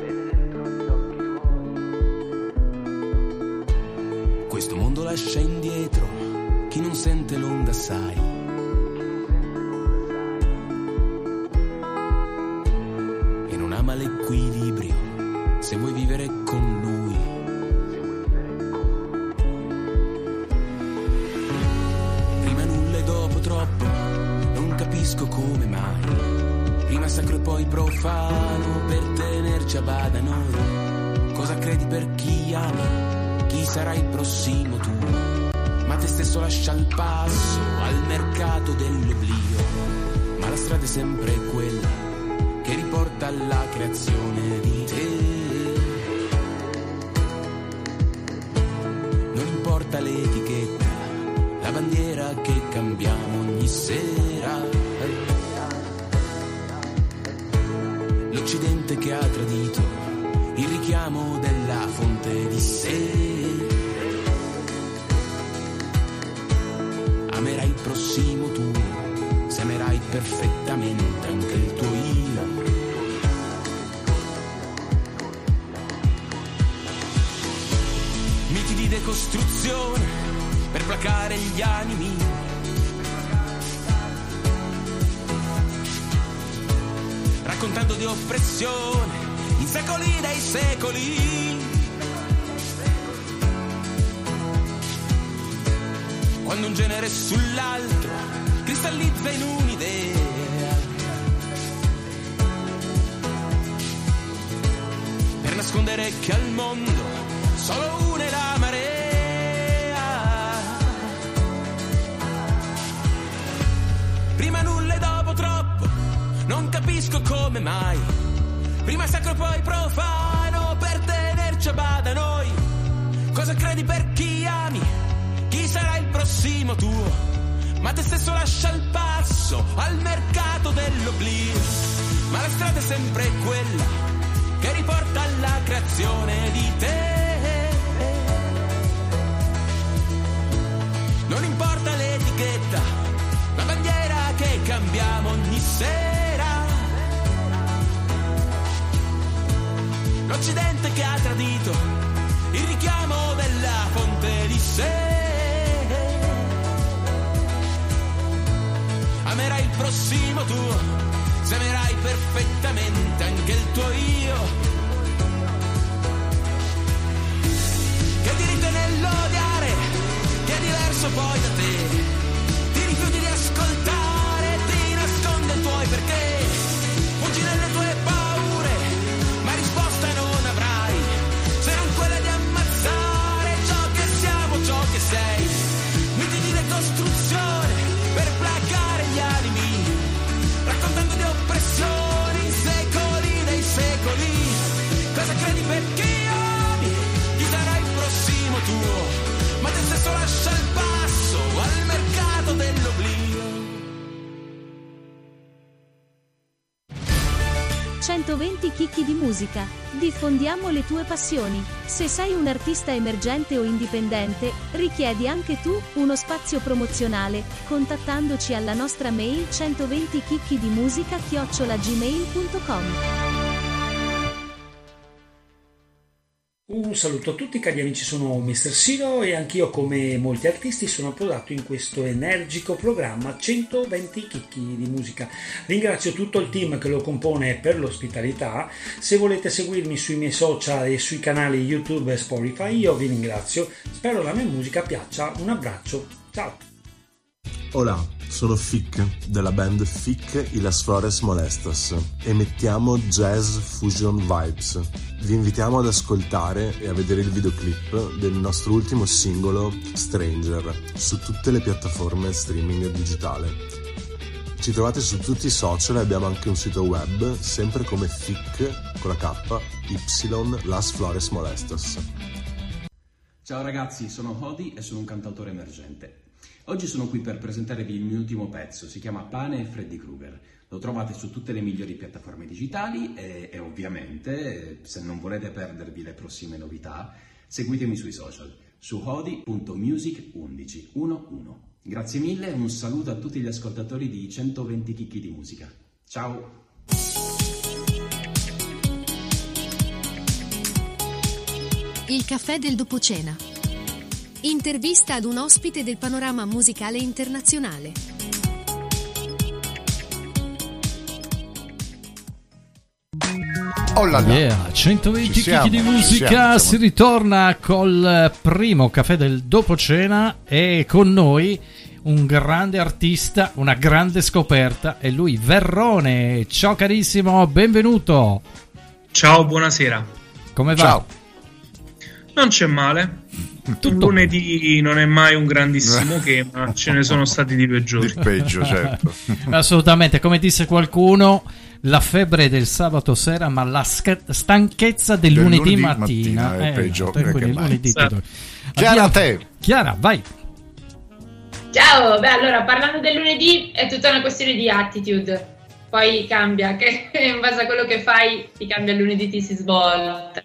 Questo mondo lascia indietro chi non sente l'onda, sai. E non ama l'equilibrio se vuoi vivere con lui. Prima nulla e dopo troppo, non capisco come mai. Prima sacro e poi profano, per tenerci a bada noi. Cosa credi per chi ami? Chi sarà il prossimo tu? Ma te stesso lascia il passo al mercato dell'oblio. Ma la strada è sempre quella che riporta alla creazione di te. L'etichetta, la bandiera che cambiamo ogni sera, l'Occidente che ha tradito il richiamo della fonte di sé. Amerai il prossimo tu, se amerai perfettamente anche il tuo io. Miti di decostruzione per placare gli animi, raccontando di oppressione in secoli dei secoli. Quando un genere sull'altro cristallizza in un'idea, per nascondere che al mondo solo una è la marea. Prima nulla e dopo troppo, non capisco come mai. Prima sacro poi profano, per tenerci a bada noi. Cosa credi per chi ami? Chi sarà il prossimo tuo? Ma te stesso lascia il passo al mercato dell'oblio. Ma la strada è sempre quella che riporta alla creazione di te. tuo, se amerai perfettamente anche il tuo io, che ti ritiene nell'odiare, che è diverso poi da te, ti rifiuti di ascoltare, ti nasconde i tuoi perché, fuggi nelle tue paure, ma risposta non avrai, se non quella di ammazzare ciò che siamo, ciò che sei, miti di decostruzione per placare gli animi, raccontando di oppressioni, secoli dei secoli, cosa credi perché ami, chi sarà il prossimo tuo, ma te stesso lascia il passo al mercato dell'oblio. 120 chicchi di musica. Diffondiamo le tue passioni. Se sei un artista emergente o indipendente, richiedi anche tu uno spazio promozionale, contattandoci alla nostra mail 120chicchidimusica@gmail.com. Un saluto a tutti cari amici, sono Mr. Sino e anch'io come molti artisti sono approdato in questo energico programma 120 chicchi di musica. Ringrazio tutto il team che lo compone per l'ospitalità. Se volete seguirmi sui miei social e sui canali YouTube e Spotify io vi ringrazio, spero la mia musica piaccia, un abbraccio, ciao! Hola, sono Fic della band Fic y las Flores Molestas. Emettiamo Jazz Fusion Vibes. Vi invitiamo ad ascoltare e a vedere il videoclip del nostro ultimo singolo Stranger su tutte le piattaforme streaming digitale. Ci trovate su tutti i social e abbiamo anche un sito web, sempre come Fic con la K Y Las Flores Molestas. Ciao ragazzi, sono Hody e sono un cantautore emergente. Oggi sono qui per presentarvi il mio ultimo pezzo, si chiama Pane e Freddy Krueger. Lo trovate su tutte le migliori piattaforme digitali e ovviamente, se non volete perdervi le prossime novità, seguitemi sui social, su hody.music11. Grazie mille e un saluto a tutti gli ascoltatori di 120 chicchi di musica. Ciao! Il caffè del dopocena. Intervista ad un ospite del panorama musicale internazionale. Oh là là. Yeah, 120 chicchi di musica, si ritorna col primo caffè del dopocena e con noi un grande artista, una grande scoperta, è lui Verrone. Ciao carissimo, benvenuto. Ciao, buonasera. Come va? Ciao. Non c'è male. Tutto lunedì non è mai un grandissimo che, ma ce ne sono stati di peggiori. Il peggio, certo. Assolutamente, come disse qualcuno, la febbre del sabato sera, ma la stanchezza del lunedì mattina è peggio che mai. Chiara, a te. Chiara, vai. Ciao, allora parlando del lunedì è tutta una questione di attitude, poi cambia, che in base a quello che fai ti cambia il lunedì, ti si svolta.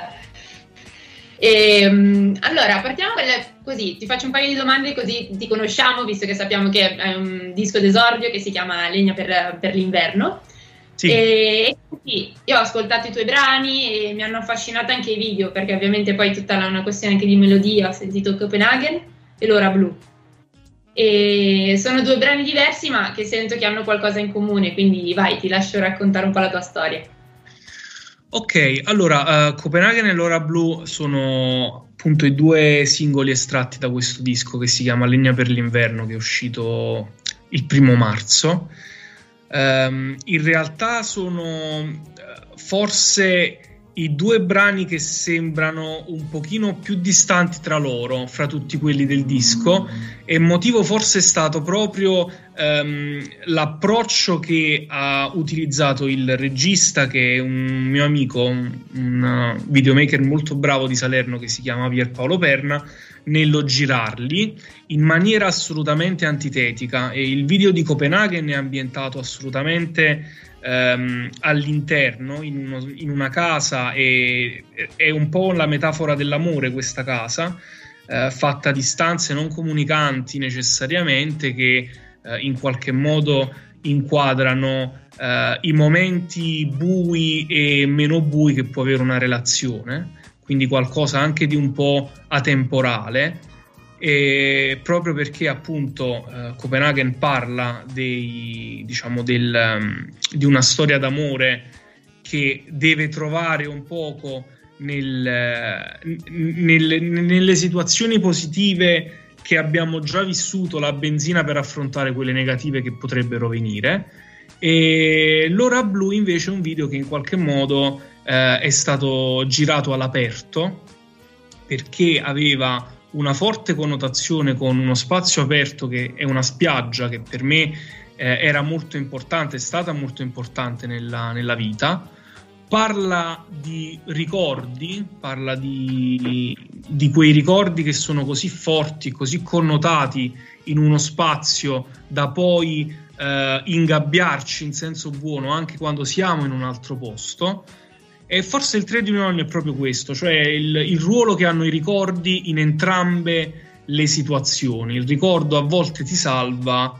Allora partiamo così, ti faccio un paio di domande così ti conosciamo, visto che sappiamo che è un disco d'esordio che si chiama Legna per l'inverno. Sì. E sì, io ho ascoltato i tuoi brani e mi hanno affascinato anche i video, perché ovviamente poi tutta una questione anche di melodia, ho sentito Copenaghen e L'ora blu, e sono due brani diversi ma che sento che hanno qualcosa in comune, quindi vai, ti lascio raccontare un po' la tua storia. Ok, allora Copenaghen e L'ora blu sono appunto i due singoli estratti da questo disco che si chiama Legna per l'inverno, che è uscito il 1 marzo. In realtà sono forse i due brani che sembrano un pochino più distanti tra loro, fra tutti quelli del disco, e il motivo forse è stato proprio l'approccio che ha utilizzato il regista, che è un mio amico, un videomaker molto bravo di Salerno che si chiama Pierpaolo Perna, nello girarli in maniera assolutamente antitetica. E il video di Copenaghen è ambientato assolutamente all'interno, in una casa, e è un po' la metafora dell'amore questa casa, fatta di stanze non comunicanti necessariamente, che in qualche modo inquadrano i momenti bui e meno bui che può avere una relazione, quindi qualcosa anche di un po' atemporale. proprio perché appunto Copenaghen parla di una storia d'amore che deve trovare un poco nelle situazioni positive che abbiamo già vissuto la benzina per affrontare quelle negative che potrebbero venire. E L'Ora Blu invece è un video che in qualche modo è stato girato all'aperto, perché aveva una forte connotazione con uno spazio aperto che è una spiaggia, che per me era molto importante, è stata molto importante nella vita. Parla di ricordi, parla di quei ricordi che sono così forti, così connotati in uno spazio da poi ingabbiarci in senso buono anche quando siamo in un altro posto. E forse il trade union è proprio questo, cioè il ruolo che hanno i ricordi in entrambe le situazioni. Il ricordo a volte ti salva,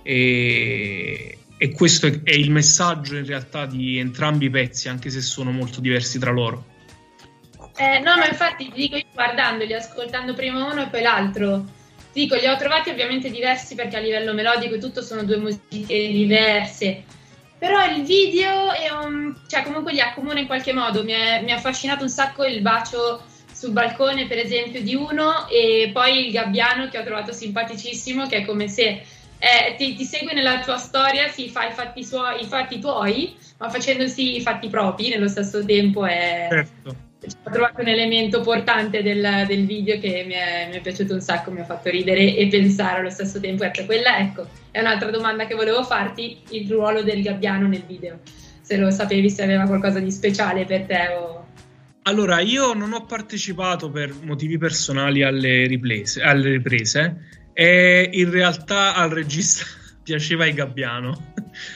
e questo è il messaggio in realtà di entrambi i pezzi, anche se sono molto diversi tra loro. No, ma infatti ti dico, io guardandoli, ascoltando prima uno e poi l'altro, ti dico, li ho trovati ovviamente diversi, perché a livello melodico e tutto sono due musiche diverse, però il video è cioè comunque li accomuna in qualche modo. Mi ha affascinato un sacco il bacio sul balcone, per esempio, di uno, e poi il gabbiano, che ho trovato simpaticissimo, che è come se ti segue nella tua storia, si fa i fatti tuoi, ma facendosi i fatti propri nello stesso tempo. Certo. Ho trovato un elemento portante del video che mi è piaciuto un sacco, mi ha fatto ridere e pensare allo stesso tempo. Quella, ecco, è un'altra domanda che volevo farti, il ruolo del gabbiano nel video, se lo sapevi, se aveva qualcosa di speciale per te o... Allora, io non ho partecipato per motivi personali alle riprese, e in realtà al regista piaceva il gabbiano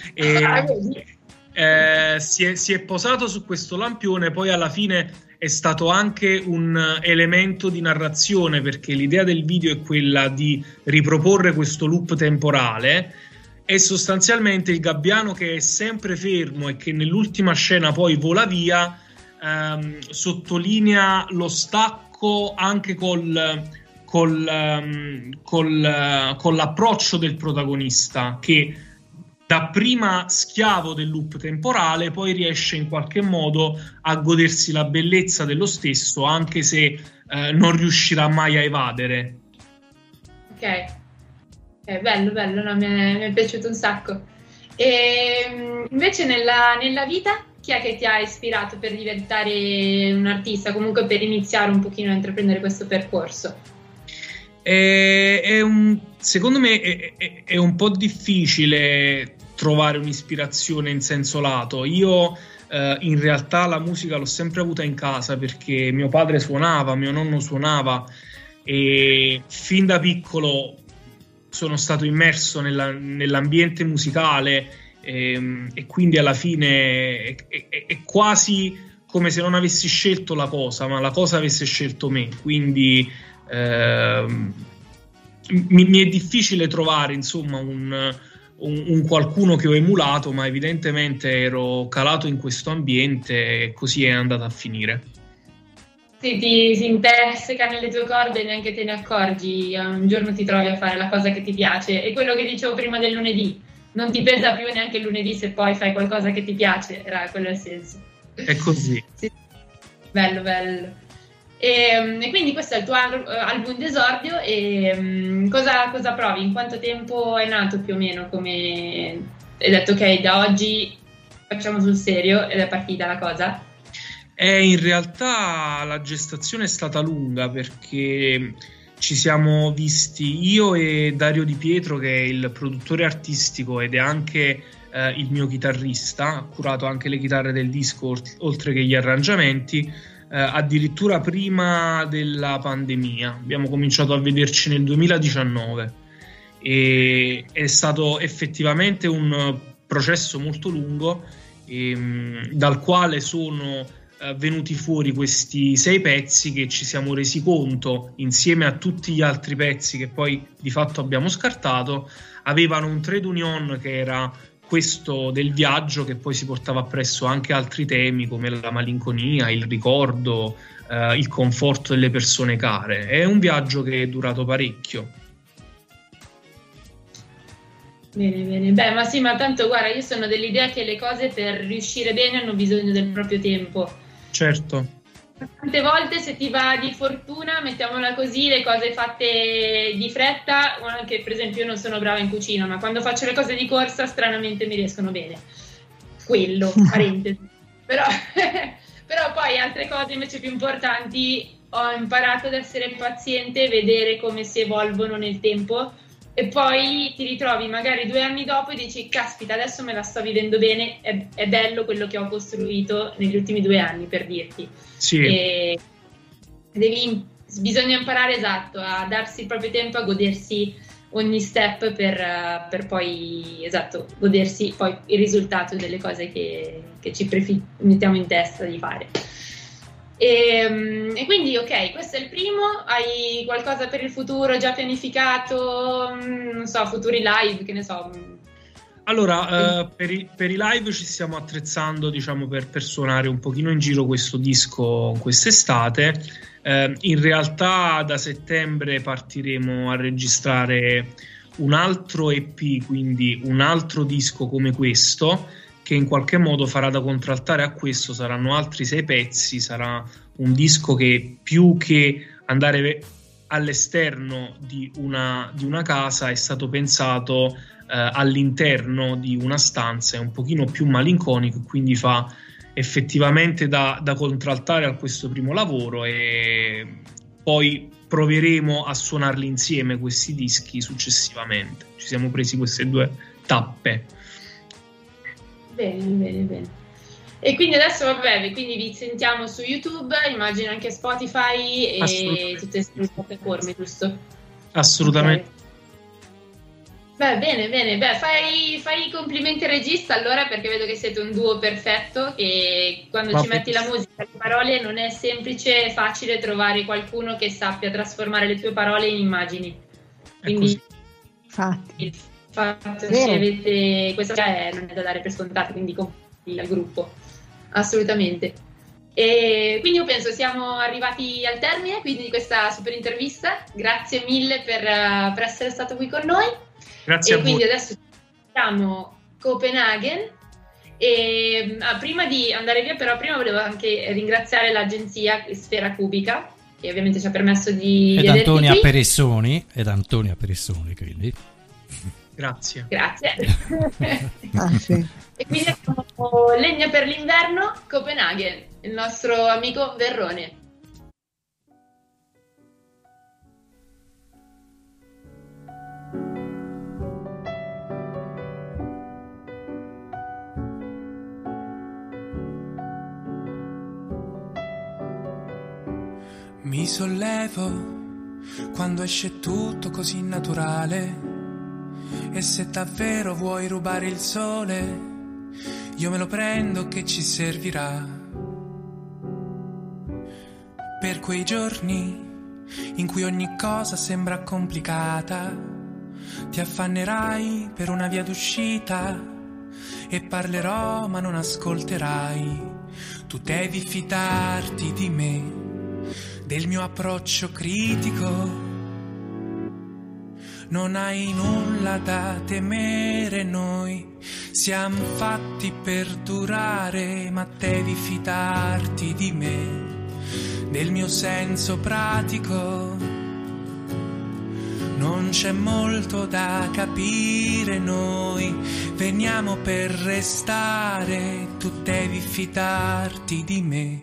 si è posato su questo lampione. Poi alla fine è stato anche un elemento di narrazione, perché l'idea del video è quella di riproporre questo loop temporale, e sostanzialmente il gabbiano, che è sempre fermo e che nell'ultima scena poi vola via, sottolinea lo stacco anche con l'approccio del protagonista, che dapprima schiavo del loop temporale poi riesce in qualche modo a godersi la bellezza dello stesso, anche se non riuscirà mai a evadere. Ok, bello, no, mi è piaciuto un sacco. E invece nella vita, chi è che ti ha ispirato per diventare un artista, comunque per iniziare un pochino a intraprendere questo percorso? Secondo me è un po' difficile trovare un'ispirazione in senso lato. Io in realtà la musica l'ho sempre avuta in casa, perché mio padre suonava, mio nonno suonava, e fin da piccolo sono stato immerso nell'ambiente musicale, e quindi alla fine è quasi come se non avessi scelto la cosa, ma la cosa avesse scelto me. Quindi mi è difficile trovare, insomma, un qualcuno che ho emulato, ma evidentemente ero calato in questo ambiente e così è andata a finire. Sì, si interseca nelle tue corde e neanche te ne accorgi. Un giorno ti trovi a fare la cosa che ti piace. E quello che dicevo prima del lunedì, non ti pesa più neanche il lunedì se poi fai qualcosa che ti piace, era quello il senso. È così. Sì. Bello. E quindi questo è il tuo album d'esordio. E cosa provi? In quanto tempo è nato più o meno? Come hai detto, ok, da oggi facciamo sul serio, ed è partita la cosa? In realtà la gestazione è stata lunga, perché ci siamo visti io e Dario Di Pietro, che è il produttore artistico ed è anche il mio chitarrista, ha curato anche le chitarre del disco oltre che gli arrangiamenti, addirittura prima della pandemia. Abbiamo cominciato a vederci nel 2019 e è stato effettivamente un processo molto lungo, dal quale sono venuti fuori questi 6 pezzi che ci siamo resi conto, insieme a tutti gli altri pezzi che poi di fatto abbiamo scartato, avevano un trade union che era questo del viaggio che poi si portava appresso anche altri temi come la malinconia, il ricordo, il conforto delle persone care. È un viaggio che è durato parecchio. Bene. Beh, ma sì, ma tanto guarda, io sono dell'idea che le cose per riuscire bene hanno bisogno del proprio tempo. Certo. Tante volte se ti va di fortuna, mettiamola così, le cose fatte di fretta, anche per esempio io non sono brava in cucina, ma quando faccio le cose di corsa stranamente mi riescono bene. Quello, parentesi. Però poi altre cose invece più importanti, ho imparato ad essere paziente e vedere come si evolvono nel tempo, e poi ti ritrovi magari 2 anni dopo e dici caspita, adesso me la sto vivendo bene, è bello quello che ho costruito negli ultimi 2 anni, per dirti. Sì. E bisogna imparare, esatto, a darsi il proprio tempo, a godersi ogni step per poi, esatto, godersi poi il risultato delle cose che ci mettiamo in testa di fare. E quindi ok, questo è il primo. Hai qualcosa per il futuro già pianificato? Non so, futuri live, che ne so. Allora, per i live ci stiamo attrezzando, diciamo, per suonare un pochino in giro questo disco quest'estate. In realtà da settembre partiremo a registrare un altro EP, quindi un altro disco come questo, che in qualche modo farà da contraltare a questo. Saranno altri 6 pezzi, sarà un disco che più che andare all'esterno di una casa è stato pensato all'interno di una stanza, è un pochino più malinconico, quindi fa effettivamente da contraltare a questo primo lavoro, e poi proveremo a suonarli insieme questi dischi successivamente. Ci siamo presi queste 2 tappe. Bene. E quindi adesso vabbè, quindi vi sentiamo su YouTube, immagino anche Spotify e tutte le piattaforme, giusto? Assolutamente. Okay. Beh, bene. Beh, fai i complimenti al regista allora, perché vedo che siete un duo perfetto, e quando ci metti la musica e le parole non è semplice, facile trovare qualcuno che sappia trasformare le tue parole in immagini. Quindi il fatto che avete questa non è da dare per scontato, quindi complimenti al gruppo, assolutamente. E quindi io penso siamo arrivati al termine quindi di questa super intervista. Grazie mille per essere stato qui con noi. Grazie a voi. Quindi adesso siamo Copenaghen, e prima di andare via però volevo anche ringraziare l'agenzia Sfera Cubica, che ovviamente ci ha permesso di ed Antonia Peressoni, quindi grazie. Sì. E quindi abbiamo Legna per l'inverno, Copenaghen, il nostro amico Verrone. Mi sollevo quando esce tutto così naturale, e se davvero vuoi rubare il sole, io me lo prendo che ci servirà. Per quei giorni in cui ogni cosa sembra complicata, ti affannerai per una via d'uscita e parlerò ma non ascolterai. Tu devi fidarti di me, del mio approccio critico. Non hai nulla da temere, noi siamo fatti per durare, ma devi fidarti di me, del mio senso pratico. Non c'è molto da capire, noi veniamo per restare, tu devi fidarti di me.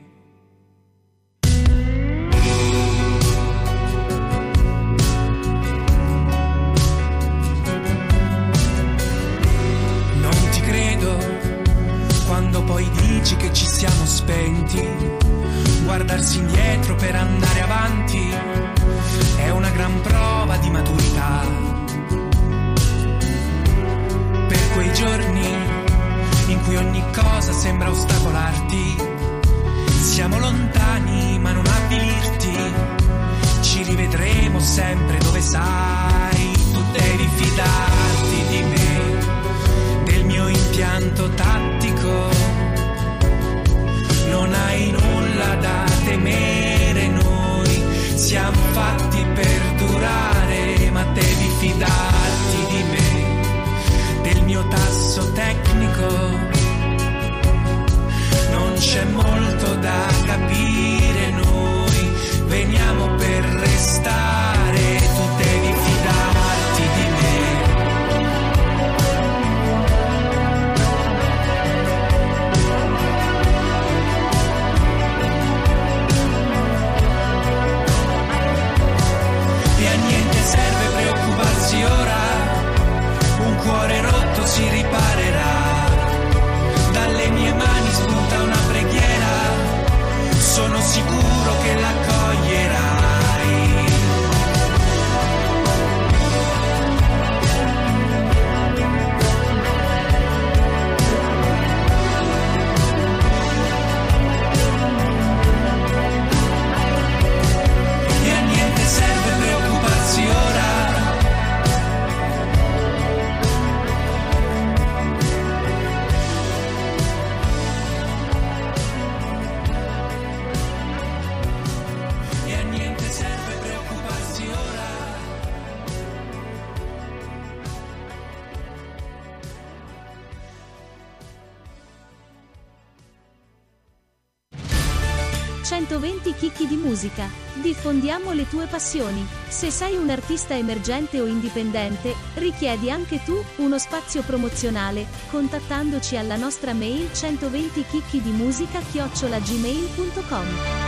Quando poi dici che ci siamo spenti, guardarsi indietro per andare avanti è una gran prova di maturità. Per quei giorni in cui ogni cosa sembra ostacolarti, siamo lontani ma non avvilirti, ci rivedremo sempre dove sai. Tu devi fidarti di me, del mio temere, noi siamo fatti per durare, ma devi fidarti di me, del mio tasso tecnico. Non c'è molto da capire, noi veniamo per restare, tu devi fidarti di me. E a niente serve preoccuparsi ora, un cuore rotto si riparerà. Dalle mie mani spunta una preghiera, sono sicuro che l'accoglierai. E a niente serve preoccuparsi ora. E a niente serve preoccuparsi ora. «120 chicchi di musica. Diffondiamo le tue passioni. Se sei un artista emergente o indipendente, richiedi anche tu uno spazio promozionale, contattandoci alla nostra mail 120chicchidimusica@gmail.com».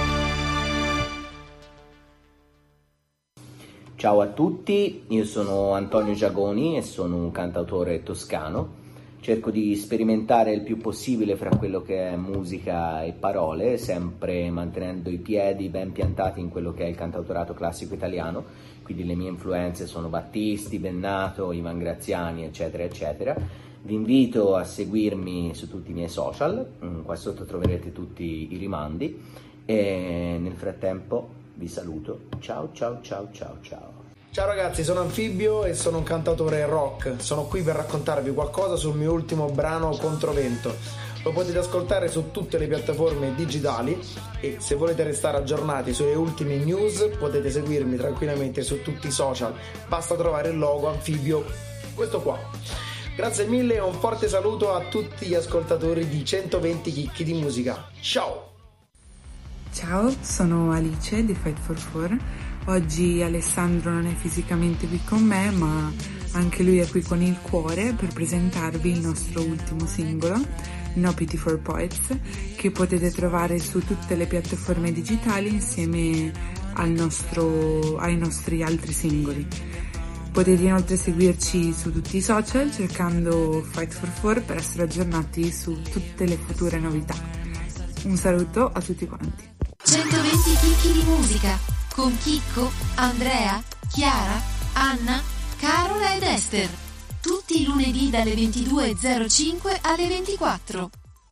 Ciao a tutti, io sono Antonio Giagoni e sono un cantautore toscano. Cerco di sperimentare il più possibile fra quello che è musica e parole, sempre mantenendo i piedi ben piantati in quello che è il cantautorato classico italiano. Quindi le mie influenze sono Battisti, Bennato, Ivan Graziani, eccetera, eccetera. Vi invito a seguirmi su tutti i miei social, qua sotto troverete tutti i rimandi. E nel frattempo vi saluto. Ciao, ciao, ciao, ciao, ciao. Ciao ragazzi, sono Anfibio e sono un cantautore rock. Sono qui per raccontarvi qualcosa sul mio ultimo brano Controvento. Lo potete ascoltare su tutte le piattaforme digitali e se volete restare aggiornati sulle ultime news potete seguirmi tranquillamente su tutti i social. Basta trovare il logo Anfibio, questo qua. Grazie mille e un forte saluto a tutti gli ascoltatori di 120 chicchi di musica. Ciao! Ciao, sono Alice di Fight for Four. Oggi Alessandro non è fisicamente qui con me, ma anche lui è qui con il cuore per presentarvi il nostro ultimo singolo, No Pity for Poets, che potete trovare su tutte le piattaforme digitali insieme ai nostri altri singoli. Potete inoltre seguirci su tutti i social cercando Fight for Four per essere aggiornati su tutte le future novità. Un saluto a tutti quanti. 120 chicchi di musica con Chicco, Andrea, Chiara, Anna, Carola ed Esther. Tutti i lunedì dalle 22.05 alle 24.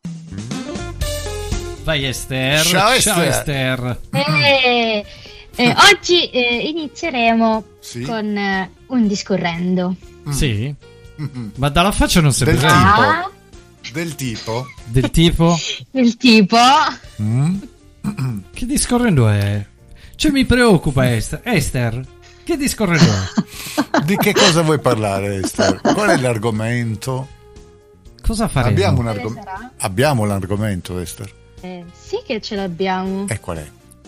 Vai Esther. Ciao Esther. Oggi inizieremo con un discorrendo. Sì? Ma dalla faccia non si vede. Del tipo? Del tipo? Che discorrendo è? Cioè mi preoccupa Esther. Che discorrendo è? Di che cosa vuoi parlare Esther? Qual è l'argomento? Cosa faremo? Abbiamo un argomento Esther? Sì che ce l'abbiamo. E qual è?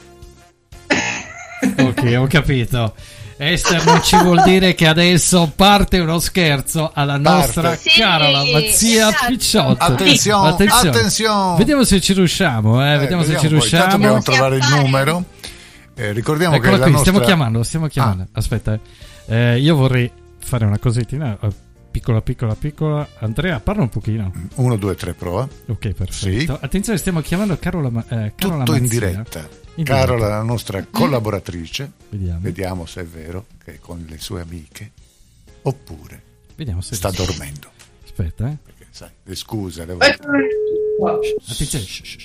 Ok, ho capito. Esther, non ci vuol dire che adesso parte uno scherzo alla nostra cara la zia Picciotta. Attenzione. Vediamo se ci riusciamo, vediamo se ci riusciamo. Intanto dobbiamo trovare il numero. Ricordiamo che la nostra... stiamo chiamando. Ah. Aspetta, io vorrei fare una cosettina piccola. Andrea, parla un pochino. 1, 2, 3, prova. Ok, perfetto. Sì. Attenzione, stiamo chiamando Carola Tutto Mazzia. in diretta. Carola, la nostra collaboratrice. Vediamo se è vero che è con le sue amiche oppure vediamo se sta dormendo. Aspetta, perché sai, le scuse alle volte. Attenzione.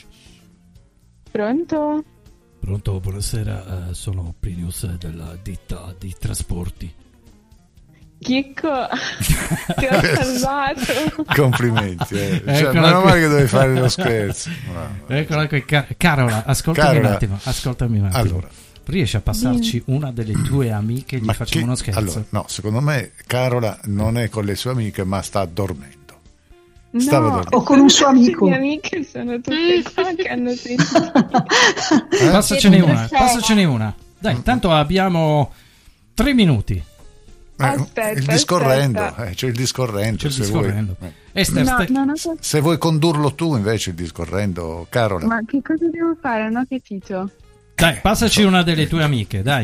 Pronto, buonasera, sono Plinius della ditta di trasporti. Chicco, ti ho salvato. Complimenti. Meno male che dovevi fare lo scherzo. Eccola qui, Carola, ascoltami un attimo. Allora, riesci a passarci una delle tue amiche? Gli facciamo uno scherzo. Allora, no, secondo me Carola non è con le sue amiche, ma sta dormendo. O con un suo amico. Le mie amiche sono tutte qua che hanno sentito. Passacene una. Dai, tanto abbiamo 3 minuti. Il discorrendo, c'è il discorrendo. Vuoi. Se vuoi condurlo tu invece il discorrendo, Carola. Ma che cosa devo fare? Non ho capito. Dai, passaci una delle tue amiche, dai.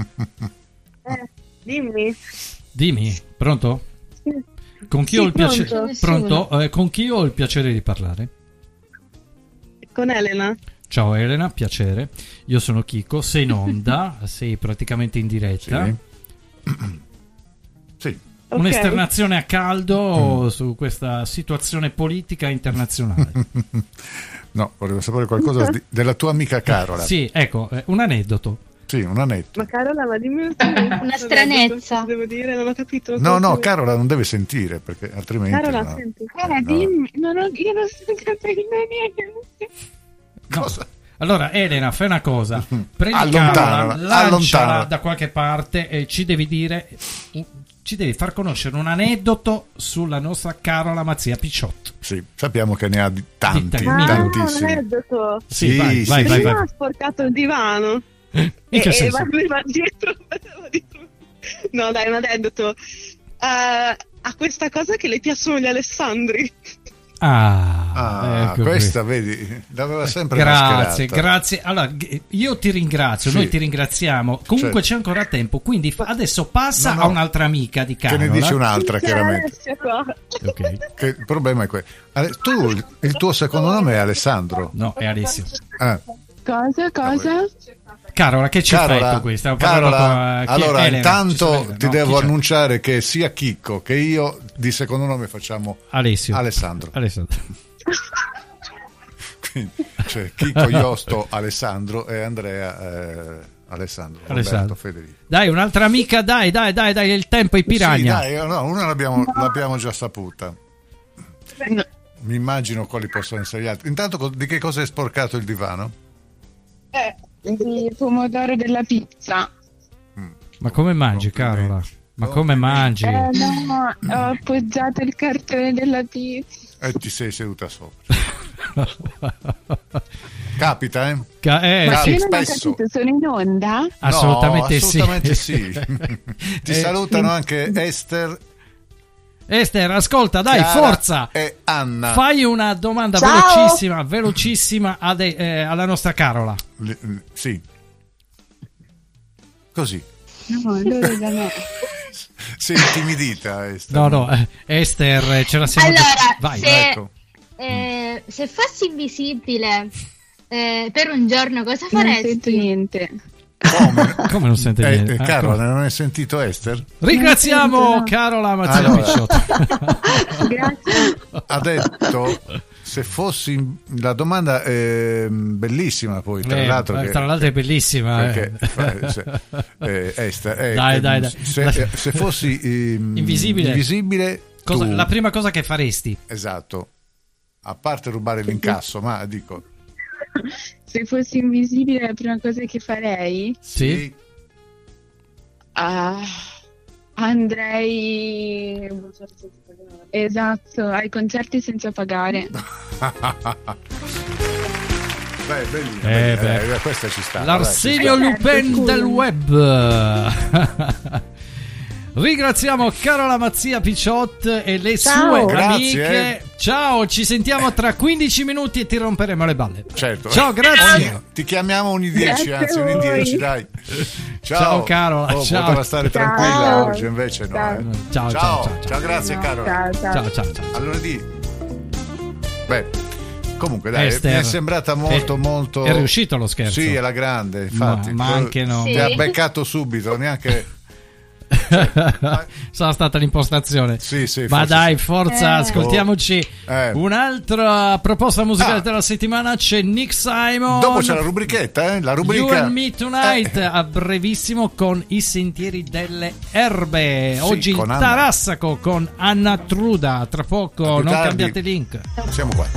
Dimmi. Pronto? Sì. Con chi ho il piacere? Pronto? Con chi ho il piacere di parlare? Con Elena. Ciao Elena, piacere. Io sono Chicco, sei in onda, sei praticamente in diretta. Sì. Un'esternazione a caldo su questa situazione politica internazionale. No, volevo sapere qualcosa della tua amica Carola. Sì, ecco, un aneddoto. Sì, un aneddoto. Ma Carola, ma dimmi una stranezza. Devo dire, non ho capito. No, Carola non deve sentire perché altrimenti. Carola, senti. Dimmi, io non sto capendo niente. Cosa? Allora, Elena, fai una cosa. Prendi Carola, lanciala da qualche parte e ci devi dire. Ci devi far conoscere un aneddoto sulla nostra Carola Mazzia Picciotto. Sì, sappiamo che ne ha tantissimi. Un aneddoto. Sì, vai. Prima ha sporcato il divano e va dietro. No, dai, un aneddoto. Ha questa cosa che le piacciono gli Alessandri. Ecco questa qui. Vedi, l'aveva sempre grazie. Allora, io ti ringrazio, noi ti ringraziamo. Comunque c'è ancora tempo, quindi adesso passa a un'altra amica di Carola. Che ne dice un'altra, chiaramente. Okay. Che il problema è quello. Tu, il tuo secondo nome è Alessandro? No, è Alessio. Cosa? Carola, che ci fai tu qui? Carola, allora Elena, intanto ti devo annunciare che sia Chicco che io di secondo nome facciamo Alessandro. Quindi, cioè Chicco, Iosto, Alessandro e Andrea Alessandro. Roberto, Federico. Dai, un'altra amica, dai, il tempo, i piranha. Sì, dai, una l'abbiamo già saputa. Mi immagino quali possono essere gli altri. Intanto di che cosa è sporcato il divano? Di pomodoro della pizza. Ma come mangi, Carola? Ma come mangi? No, ho appoggiato il cartone della pizza. E ti sei seduta sopra. Capita, Ma Capita io non spesso. ho capito, sono in onda? Assolutamente sì. Ti salutano anche Esther, ascolta, dai, Chiara forza. E Anna. Fai una domanda velocissima alla nostra Carola. Sì. Così. No, allora da me. Sei intimidita, Esther. No, Esther, ce la siamo. Allora, vai. Ecco. Se fossi invisibile per un giorno, cosa faresti? Non sento niente. Come non sente niente? Carola, non hai sentito Esther? Ringraziamo Carola Mazzia Picciotto. Grazie. Ha detto se fossi la domanda è bellissima, poi tra l'altro è bellissima perché, Esther, dai. Se fossi invisibile la prima cosa che faresti? Esatto, a parte rubare l'incasso, ma dico, se fossi invisibile la prima cosa che farei? Sì. Andrei ai concerti senza pagare. Beh, bellino. Questa ci sta. L'Arsenio Lupin del web. Ringraziamo Carola Mazzia Picciott e le sue amiche. Ciao, ci sentiamo tra 15 minuti e ti romperemo le balle. Certo. Ciao, grazie. Ti chiamiamo ogni 10, anzi ogni 10, dai. Ciao Carola. Ciao. Poteva stare tranquilla oggi, invece no. Ciao, grazie Carola. Ciao. A lunedì. Beh, comunque dai, Esther, mi è sembrata molto è riuscito lo scherzo. Sì, è la grande, infatti. Ma anche no. Ti ha beccato subito, neanche Sarà stata l'impostazione. Sì, ma dai, forza, ascoltiamoci un'altra proposta musicale della settimana. C'è Nick Simon. Dopo c'è la rubrichetta, la rubrica You and Me Tonight, a brevissimo con I Sentieri delle Erbe. Oggi in Tarassaco con Anna Truda. Tra poco, non cambiate link. Siamo qua.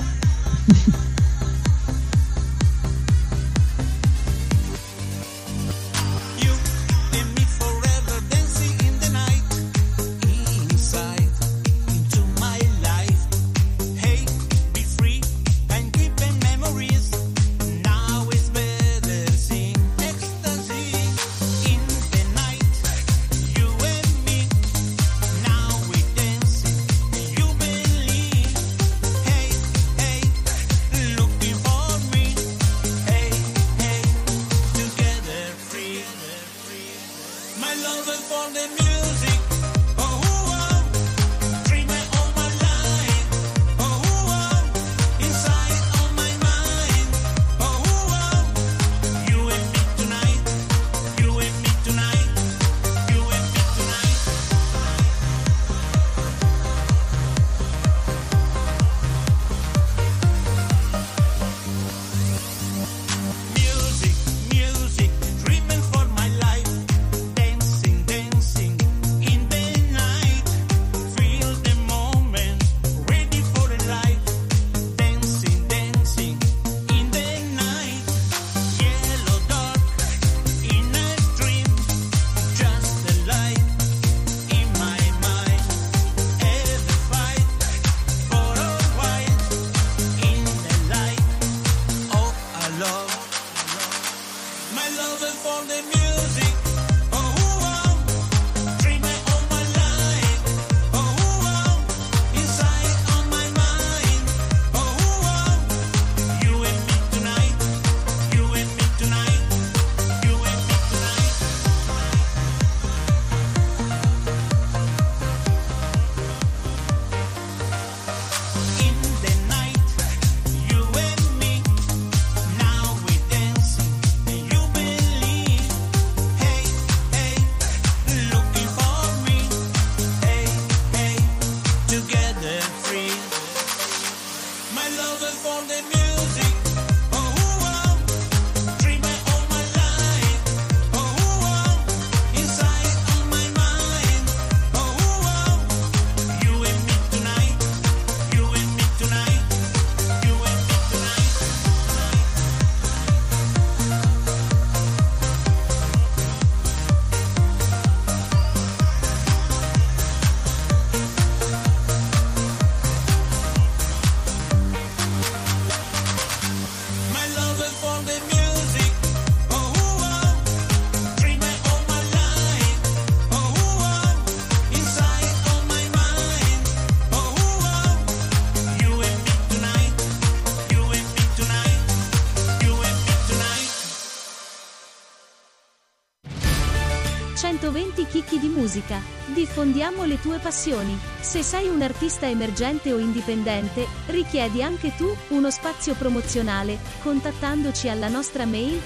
Chicchi di musica. Diffondiamo le tue passioni. Se sei un artista emergente o indipendente, richiedi anche tu uno spazio promozionale, contattandoci alla nostra mail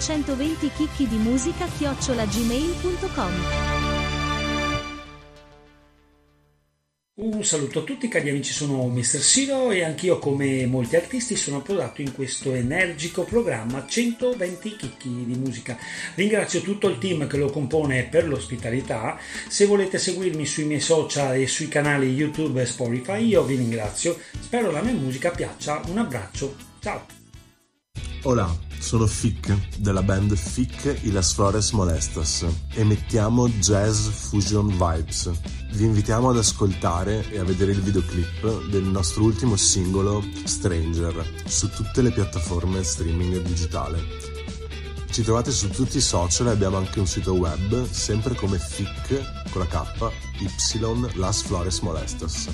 120chicchidimusica@gmail.com. Un saluto a tutti cari amici, sono Mr. Siro e anch'io come molti artisti sono approdato in questo energico programma 120 chicchi di musica. Ringrazio tutto il team che lo compone per l'ospitalità. Se volete seguirmi sui miei social e sui canali YouTube e Spotify io vi ringrazio, spero la mia musica piaccia, un abbraccio, ciao! Hola, sono Fic della band Fic y las Flores Molestas. Emettiamo Jazz Fusion Vibes. Vi invitiamo ad ascoltare e a vedere il videoclip del nostro ultimo singolo Stranger su tutte le piattaforme streaming digitale. Ci trovate su tutti i social e abbiamo anche un sito web, sempre come Fic con la K, Y, Las Flores Molestas.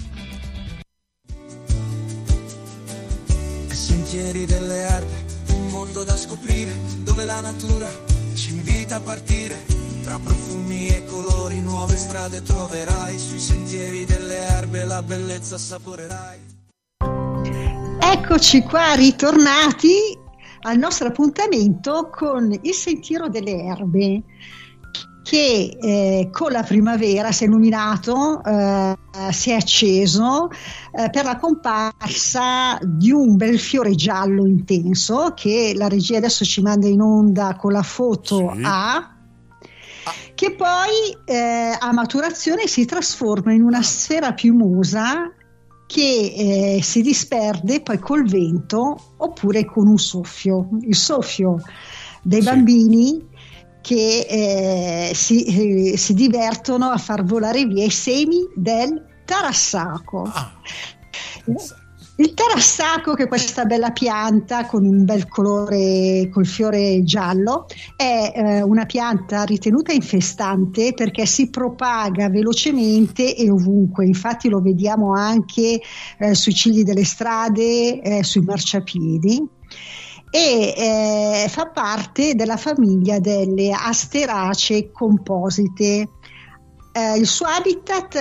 Sentieri delle erbe, un mondo da scoprire, dove la natura ci invita a partire. Tra profumi e colori, nuove strade troverai, sui sentieri delle erbe la bellezza assaporerai. Eccoci qua, ritornati al nostro appuntamento con il Sentiero delle Erbe, che con la primavera si è illuminato, si è acceso per la comparsa di un bel fiore giallo intenso che la regia adesso ci manda in onda con la foto che poi a maturazione si trasforma in una sfera piumosa che si disperde poi col vento oppure con un soffio, il soffio dei bambini che si divertono a far volare via i semi del tarassaco. Il tarassaco, che è questa bella pianta con un bel colore, col fiore giallo, è una pianta ritenuta infestante perché si propaga velocemente e ovunque, infatti lo vediamo anche sui cigli delle strade, sui marciapiedi, e fa parte della famiglia delle Asteracee composite. Il suo habitat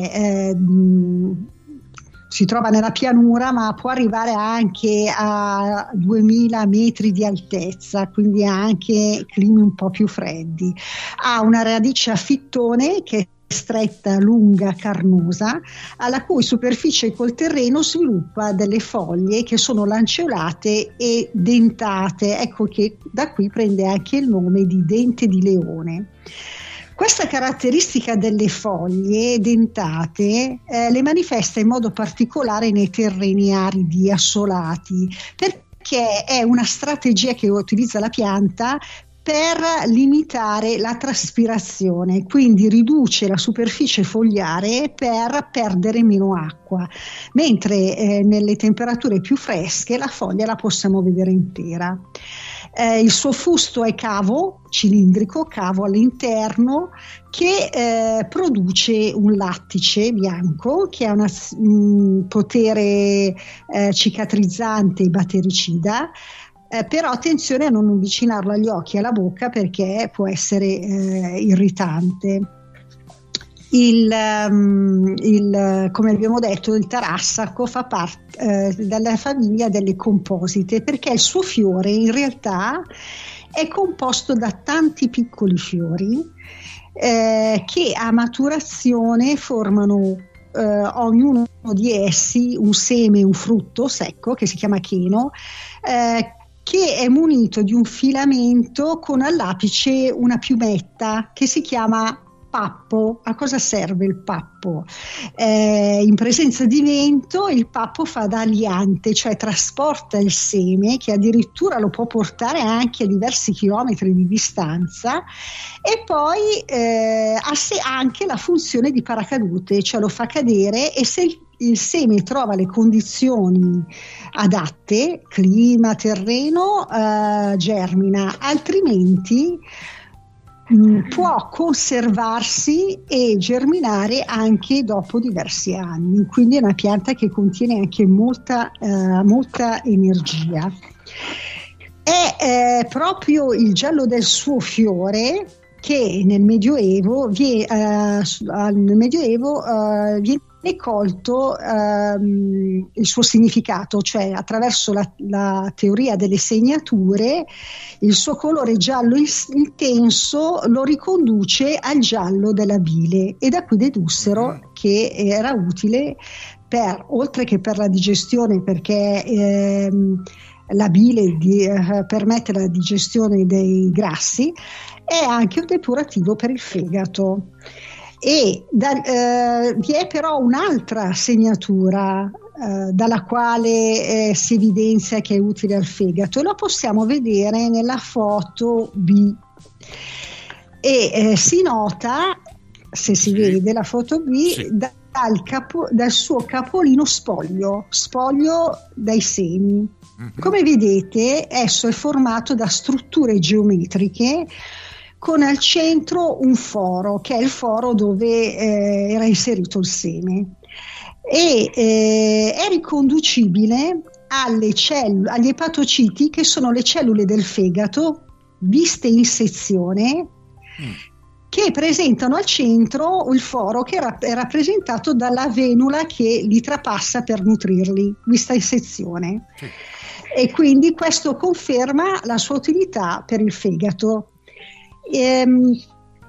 si trova nella pianura, ma può arrivare anche a 2000 metri di altezza, quindi ha anche climi un po' più freddi. Ha una radice a fittone che è stretta, lunga, carnosa, alla cui superficie col terreno sviluppa delle foglie che sono lanceolate e dentate. Ecco che da qui prende anche il nome di dente di leone. Questa caratteristica delle foglie dentate le manifesta in modo particolare nei terreni aridi, assolati, perché è una strategia che utilizza la pianta per limitare la traspirazione, quindi riduce la superficie fogliare per perdere meno acqua, mentre nelle temperature più fresche la foglia la possiamo vedere intera. Il suo fusto è cavo, cilindrico, cavo all'interno, che produce un lattice bianco che ha un potere cicatrizzante e battericida. Però attenzione a non avvicinarlo agli occhi e alla bocca perché può essere irritante. Come abbiamo detto, il tarassaco fa parte della famiglia delle composite perché il suo fiore in realtà è composto da tanti piccoli fiori che a maturazione formano ognuno di essi un seme, un frutto secco che si chiama cheno, che è munito di un filamento con all'apice una piumetta che si chiama pappo. A cosa serve il pappo? In presenza di vento il pappo fa da aliante, cioè trasporta il seme, che addirittura lo può portare anche a diversi chilometri di distanza, e poi ha anche la funzione di paracadute, cioè lo fa cadere e se il seme trova le condizioni adatte, clima, terreno, germina, altrimenti può conservarsi e germinare anche dopo diversi anni, quindi è una pianta che contiene anche molta energia. È proprio il giallo del suo fiore che nel Medioevo viene colto il suo significato, cioè attraverso la teoria delle segnature il suo colore giallo intenso lo riconduce al giallo della bile, e da qui dedussero che era utile oltre che per la digestione, perché la bile permette la digestione dei grassi, è anche un depurativo per il fegato. E vi è però un'altra segnatura dalla quale si evidenzia che è utile al fegato, e lo possiamo vedere nella foto B. E si nota, se si vede la foto B, dal suo capolino spoglio dai semi. Come vedete, esso è formato da strutture geometriche con al centro un foro, che è il foro dove era inserito il seme, e è riconducibile agli epatociti, che sono le cellule del fegato viste in sezione, che presentano al centro il foro che è rappresentato dalla venula che li trapassa per nutrirli, vista in sezione. Sì. E quindi questo conferma la sua utilità per il fegato.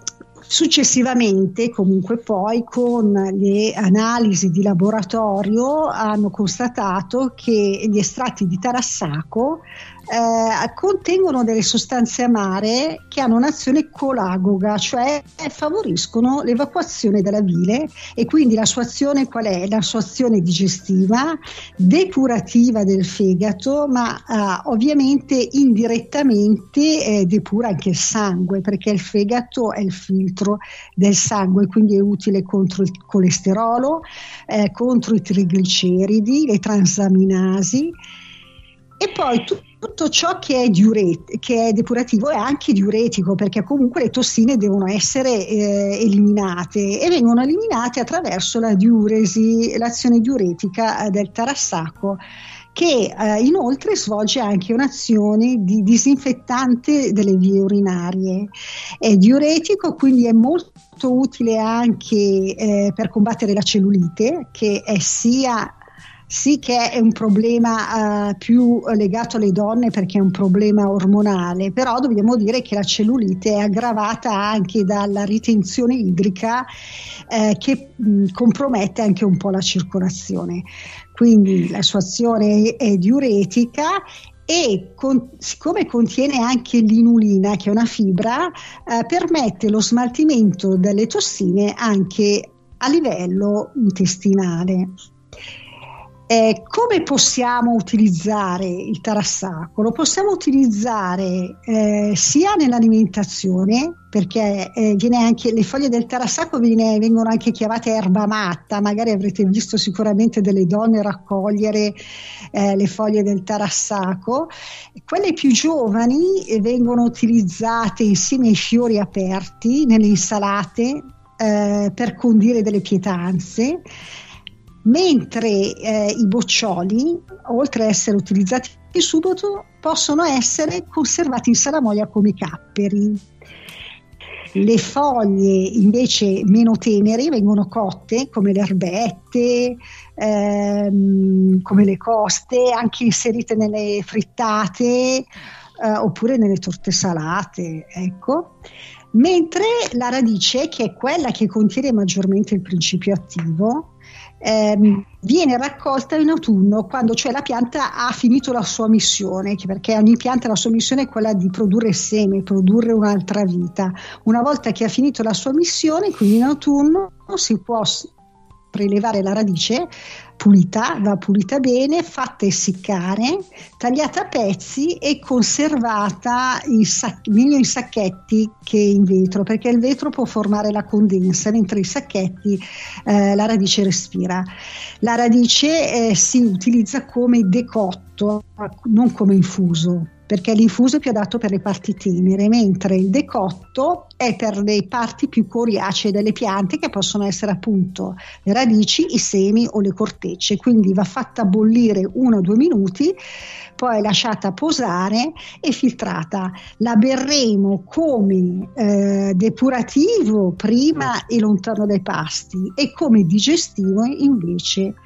Successivamente, comunque, poi con le analisi di laboratorio hanno constatato che gli estratti di tarassaco contengono delle sostanze amare che hanno un'azione colagoga, cioè favoriscono l'evacuazione della bile, e quindi la sua azione qual è? La sua azione digestiva, depurativa del fegato, ma ovviamente indirettamente depura anche il sangue, perché il fegato è il filtro del sangue, quindi è utile contro il colesterolo, contro i trigliceridi, le transaminasi. E poi tutto ciò che è depurativo è anche diuretico, perché comunque le tossine devono essere eliminate, e vengono eliminate attraverso la diuresi, l'azione diuretica del tarassaco, che inoltre svolge anche un'azione di disinfettante delle vie urinarie. È diuretico, quindi è molto utile anche per combattere la cellulite, che è sì che è un problema più legato alle donne, perché è un problema ormonale, però dobbiamo dire che la cellulite è aggravata anche dalla ritenzione idrica che compromette anche un po' la circolazione. Quindi la sua azione è diuretica, e siccome contiene anche l'inulina, che è una fibra, permette lo smaltimento delle tossine anche a livello intestinale. Come possiamo utilizzare il tarassaco? Lo possiamo utilizzare sia nell'alimentazione, perché viene anche, le foglie del tarassaco vengono anche chiamate erba matta. Magari avrete visto sicuramente delle donne raccogliere le foglie del tarassaco. Quelle più giovani vengono utilizzate insieme ai fiori aperti nelle insalate per condire delle pietanze, mentre i boccioli, oltre a essere utilizzati subito, possono essere conservati in salamoia come capperi. Le foglie invece meno tenere vengono cotte, come le erbette, come le coste, anche inserite nelle frittate oppure nelle torte salate, ecco. Mentre la radice, che è quella che contiene maggiormente il principio attivo, viene raccolta in autunno, quando cioè la pianta ha finito la sua missione, perché ogni pianta, la sua missione è quella di produrre seme, produrre un'altra vita. Una volta che ha finito la sua missione, quindi in autunno, si può prelevare la radice pulita, va pulita bene, fatta essiccare, tagliata a pezzi e conservata meglio in sacchetti che in vetro, perché il vetro può formare la condensa, mentre i sacchetti la radice respira. La radice si utilizza come decotto, non come infuso, perché l'infuso è più adatto per le parti tenere, mentre il decotto è per le parti più coriacee delle piante, che possono essere appunto le radici, i semi o le cortecce. Quindi va fatta bollire 1 o 2 minuti, poi lasciata posare e filtrata. La berremo come depurativo prima e lontano dai pasti, e come digestivo invece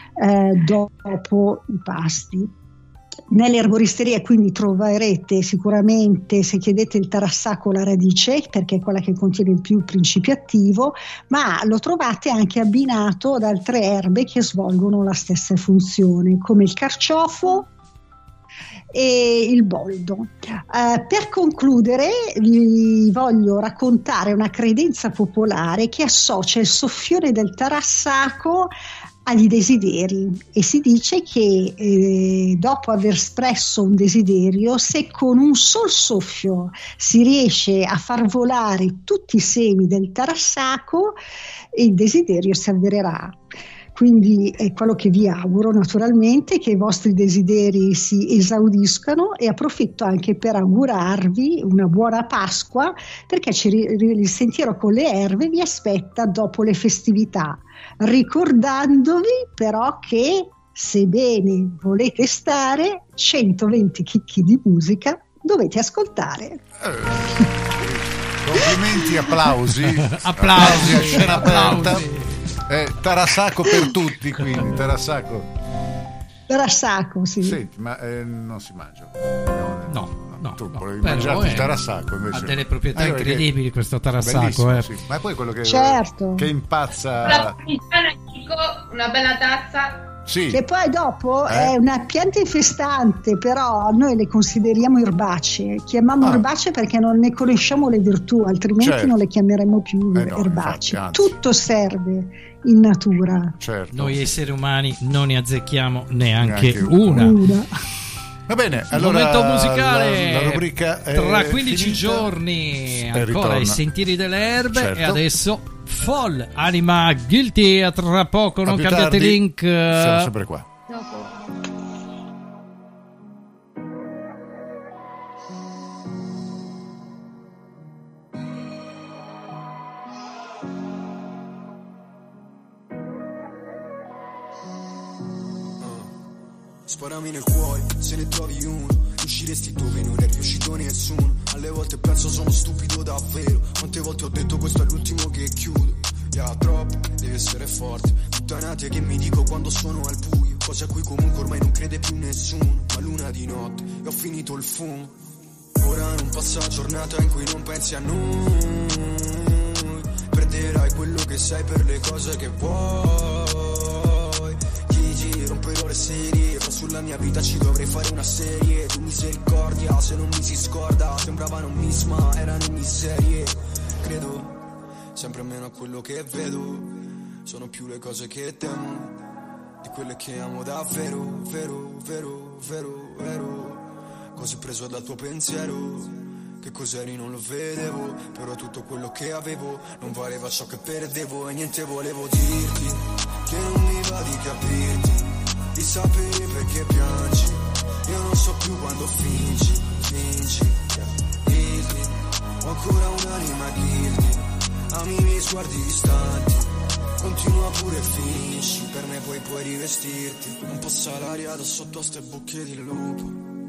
dopo i pasti. Nelle erboristerie quindi troverete sicuramente, se chiedete il tarassaco, la radice, perché è quella che contiene il più principio attivo, ma lo trovate anche abbinato ad altre erbe che svolgono la stessa funzione, come il carciofo e il boldo. Per concludere vi voglio raccontare una credenza popolare che associa il soffione del tarassaco agli desideri, e si dice che dopo aver espresso un desiderio, se con un sol soffio si riesce a far volare tutti i semi del tarassaco, il desiderio si avvererà. Quindi è quello che vi auguro, naturalmente, che i vostri desideri si esaudiscano, e approfitto anche per augurarvi una buona Pasqua, perché il Sentiero con le Erbe vi aspetta dopo le festività, ricordandovi però che, sebbene volete stare, 120 chicchi di musica dovete ascoltare. Complimenti, applausi applausi a scena aperta. Tarassaco per tutti, quindi Tarassaco, sì. Senti, ma non si mangia? No. tu volevi mangiarti il tarassaco invece. Ha delle proprietà incredibili questo tarassaco. Sì. Ma poi quello che La impazza. una bella tazza. Sì. Che poi dopo è una pianta infestante, però noi le consideriamo erbacee. Chiamiamo erbacee perché non ne conosciamo le virtù, altrimenti non le chiameremo più erbacee. Infatti, tutto serve in natura. Certo. Noi esseri umani non ne azzecchiamo neanche una. Va bene, allora momento musicale, la rubrica è tra 15 finita. giorni ancora i sentieri delle erbe, certo. E adesso Fall, Anima Guilty, a tra poco, non cambiate link. Siamo sempre qua. Sparami nel cuore, se ne trovi uno, riusciresti dove non è riuscito nessuno. Alle volte penso sono stupido davvero, quante volte ho detto questo è l'ultimo che chiudo. Troppo, devi essere forte, puttanate che mi dico quando sono al buio, cose a cui comunque ormai non crede più nessuno. Ma luna di notte e ho finito il fumo, ora non passa giornata in cui non pensi a noi. Perderai quello che sei per le cose che vuoi. Gigi, romperò le serie, ma sulla mia vita ci dovrei fare una serie. Tu misericordia, se non mi si scorda, sembrava non misma, erano miserie. Credo sempre meno a quello che vedo, sono più le cose che temo di quelle che amo davvero, vero, vero, vero, vero. Così preso dal tuo pensiero, che cos'eri non lo vedevo, però tutto quello che avevo non valeva ciò che perdevo. E niente volevo dirti, che non mi va di capirti, di sapere perché piangi. Io non so più quando fingi, ho ancora un'anima guilty, ami i miei sguardi distanti, continua pure e finisci, per me poi puoi rivestirti. Un po' salaria da sotto a ste bocche di lupo,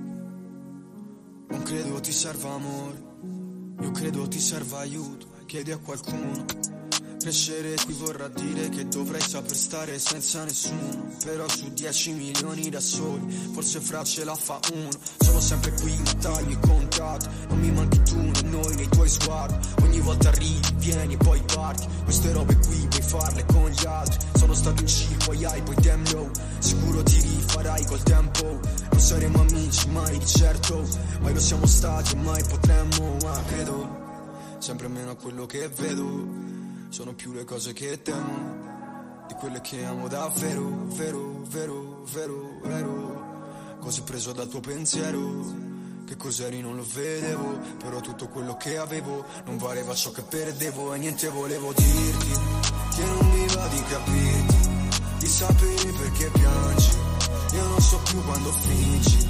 non credo ti serva amore, io credo ti serva aiuto, chiedi a qualcuno. Crescere qui vorrà dire che dovrei saper stare senza nessuno, però su 10 milioni da soli, forse fra ce la fa uno. Sono sempre qui, taglio i contatti, non mi manchi tu né noi nei tuoi sguardi. Ogni volta arrivi, vieni e poi parti, queste robe qui vuoi farle con gli altri. Sono stato in C, poi high, poi damn low, sicuro ti rifarai col tempo. Non saremo amici mai di certo, mai lo siamo stati e mai potremmo. Ma credo sempre meno a quello che vedo, sono più le cose che temo di quelle che amo davvero, vero, vero, vero, vero. Così preso dal tuo pensiero, che cos'eri non lo vedevo, però tutto quello che avevo non valeva ciò che perdevo. E niente volevo dirti, che non mi va di capirti, di sapere perché piangi. Io non so più quando fingi,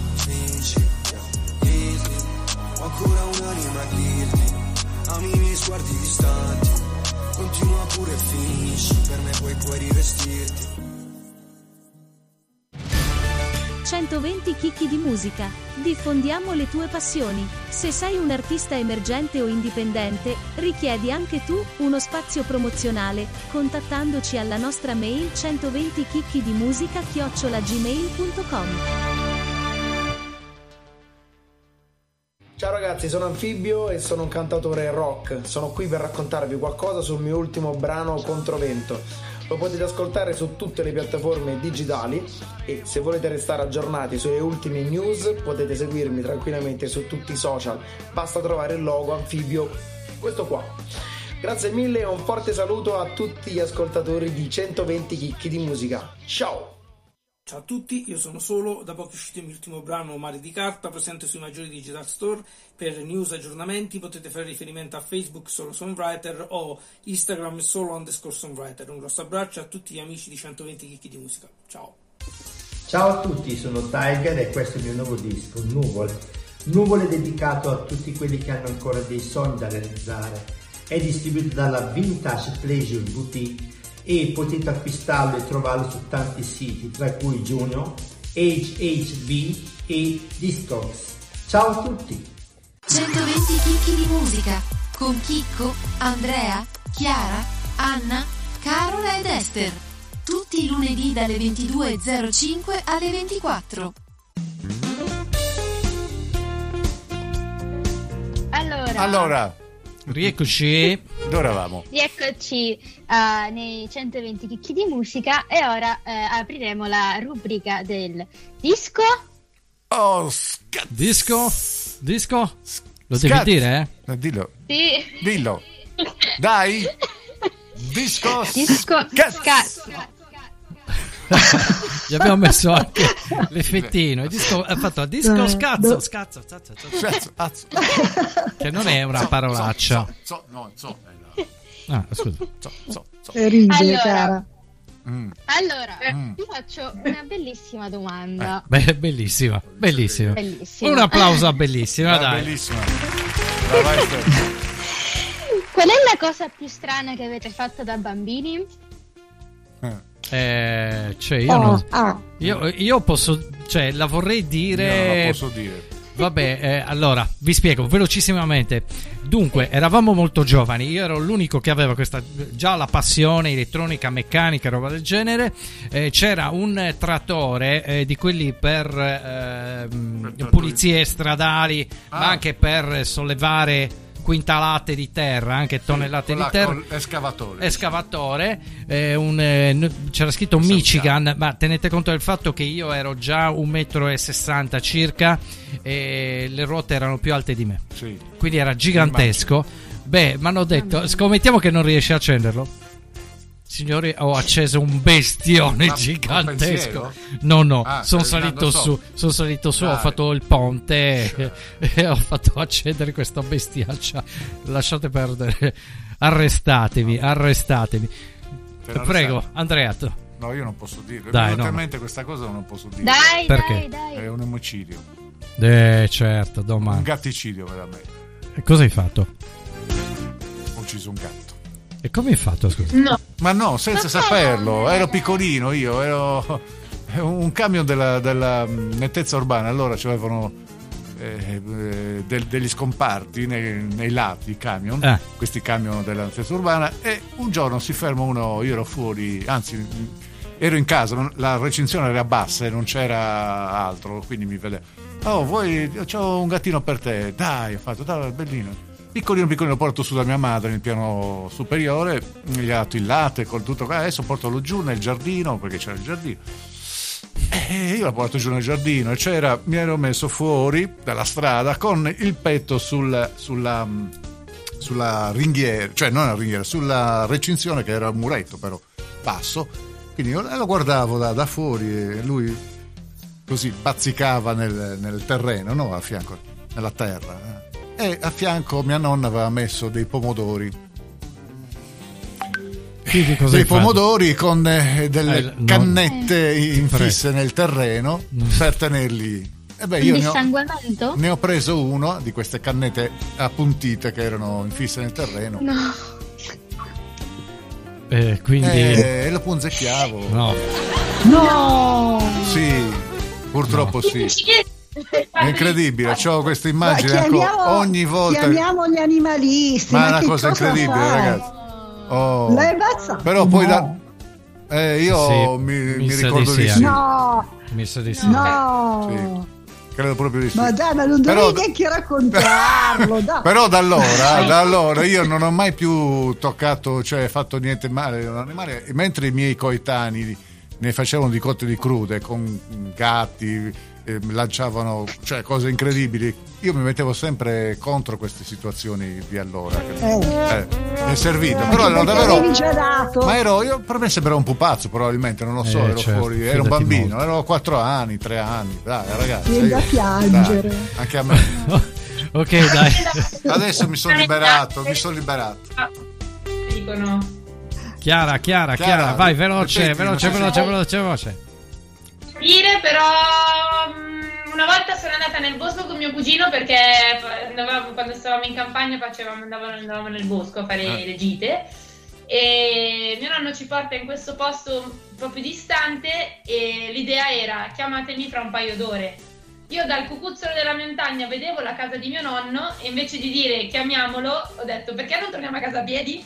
ho ancora un'anima guilty, ami i miei sguardi distanti, continua pure e finisci, per me poi puoi rivestirti. 120 chicchi di musica. Diffondiamo le tue passioni. Se sei un artista emergente o indipendente, richiedi anche tu uno spazio promozionale, contattandoci alla nostra mail 120chicchidimusica@gmail.com. Ciao ragazzi, sono Anfibio e sono un cantautore rock. Sono qui per raccontarvi qualcosa sul mio ultimo brano Controvento. Lo potete ascoltare su tutte le piattaforme digitali e se volete restare aggiornati sulle ultime news potete seguirmi tranquillamente su tutti i social. Basta trovare il logo Anfibio, questo qua. Grazie mille e un forte saluto a tutti gli ascoltatori di 120 chicchi di musica. Ciao! Ciao a tutti, io sono Solo, da poco è uscito il mio ultimo brano Mare di Carta, presente sui maggiori digital store. Per news e aggiornamenti potete fare riferimento a Facebook Solo Songwriter o Instagram Solo_Songwriter. Un grosso abbraccio a tutti gli amici di 120 chicchi di musica. Ciao! Ciao a tutti, sono Tiger e questo è il mio nuovo disco, Nuvole. Nuvole dedicato a tutti quelli che hanno ancora dei sogni da realizzare. È distribuito dalla Vintage Pleasure Boutique e potete acquistarlo e trovarlo su tanti siti, tra cui Juno, HHV e Discogs. Ciao a tutti! 120 chicchi di musica con Chicco, Andrea, Chiara, Anna, Carola ed Esther. Tutti i lunedì dalle 22.05 alle 24. Allora, rieccoci. Dove eravamo? Rieccoci nei 120 chicchi di musica e ora apriremo la rubrica del disco. Oh, disco? Lo devi dire, eh? Dillo. Sì. Dillo. Dai. Disco scazzo. Gli abbiamo messo anche l'effettino. Ha fatto disco scazzo. Che non è una parolaccia. Scusa. Ride, cara. Allora, vi faccio una bellissima domanda. Bellissima. Un applauso a bellissima, dai. Bellissima. Qual è la cosa più strana che avete fatto da bambini? Io posso, la vorrei dire. Io non la posso dire. Vabbè, allora vi spiego velocissimamente. Dunque, eravamo molto giovani. Io ero l'unico che aveva già la passione elettronica, meccanica, roba del genere. C'era un trattore di quelli per pulizie stradali, ma anche per sollevare quintalate di terra, anche tonnellate di terra. Escavatore. C'era scritto Michigan, ma tenete conto del fatto che io ero già 1,60 m circa e le ruote erano più alte di me. Sì. Quindi era gigantesco. Mi hanno detto, scommettiamo che non riesci a accenderlo. Signori, ho acceso un bestione gigantesco. No, sono salito su, ho fatto il ponte e ho fatto accendere questa bestiaccia. Lasciate perdere. Arrestatevi. Prego, Andrea. No, io non posso dire. Dai, evidentemente questa cosa non posso dire. Dai, perché? Dai. È un omicidio. Certo, domani. Un gatticidio, veramente. E cosa hai fatto? Ho ucciso un gatto. E come hai fatto, scusa? No. Ma no, senza saperlo. Ero piccolino io, ero un camion della nettezza urbana. Allora c'avevano degli scomparti nei lati, camion, questi camion della nettezza urbana, e un giorno si ferma uno, io ero fuori, anzi ero in casa, la recinzione era bassa e non c'era altro, quindi mi vede. Oh, c'ho un gattino per te, dai, ho fatto, dai, bellino. Piccolino, porto su da mia madre nel piano superiore, gli ha dato il latte con tutto, adesso portalo giù nel giardino, perché c'era il giardino, e io la porto giù nel giardino e mi ero messo fuori dalla strada con il petto sulla ringhiera, cioè non la ringhiera, sulla recinzione, che era un muretto però basso, quindi io lo guardavo da fuori e lui così bazzicava nel terreno, no, a fianco, nella terra, e a fianco mia nonna aveva messo dei pomodori. Dei pomodori con delle cannette infisse nel terreno per tenerli. Io ne ho preso uno di queste cannette appuntite che erano infisse nel terreno. No. Quindi lo punzecchiavo. No. Sì, purtroppo sì. È incredibile, c'ho questa immagine ogni volta. Chiamiamo gli animalisti. Ma è una cosa incredibile, ragazzi. Però poi io mi ricordo di sì. Mi sa di sì. No. Sì, credo proprio di sì. Ma dai, ma non dovevi neanche raccontarlo. Dai. Però da allora io non ho mai più toccato, cioè fatto niente male a un animale, mentre i miei coetanei ne facevano di cotte di crude con gatti, lanciavano, cioè, cose incredibili. Io mi mettevo sempre contro queste situazioni di allora. Mi è servito, però ero davvero. Per me sembrava un pupazzo, probabilmente, non lo so, ero fuori, ero un bambino, molto. Ero 4 anni, 3 anni, dai ragazzi. Viene da piangere. Dai, anche a me. Ok, dai. Adesso mi sono liberato. Dicono. Chiara, vai, veloce. Dire, però una volta sono andata nel bosco con mio cugino, perché quando stavamo in campagna andavamo nel bosco a fare le gite, e mio nonno ci porta in questo posto proprio distante e l'idea era: chiamatemi fra un paio d'ore. Io dal cucuzzolo della montagna vedevo la casa di mio nonno e invece di dire chiamiamolo ho detto: perché non torniamo a casa a piedi?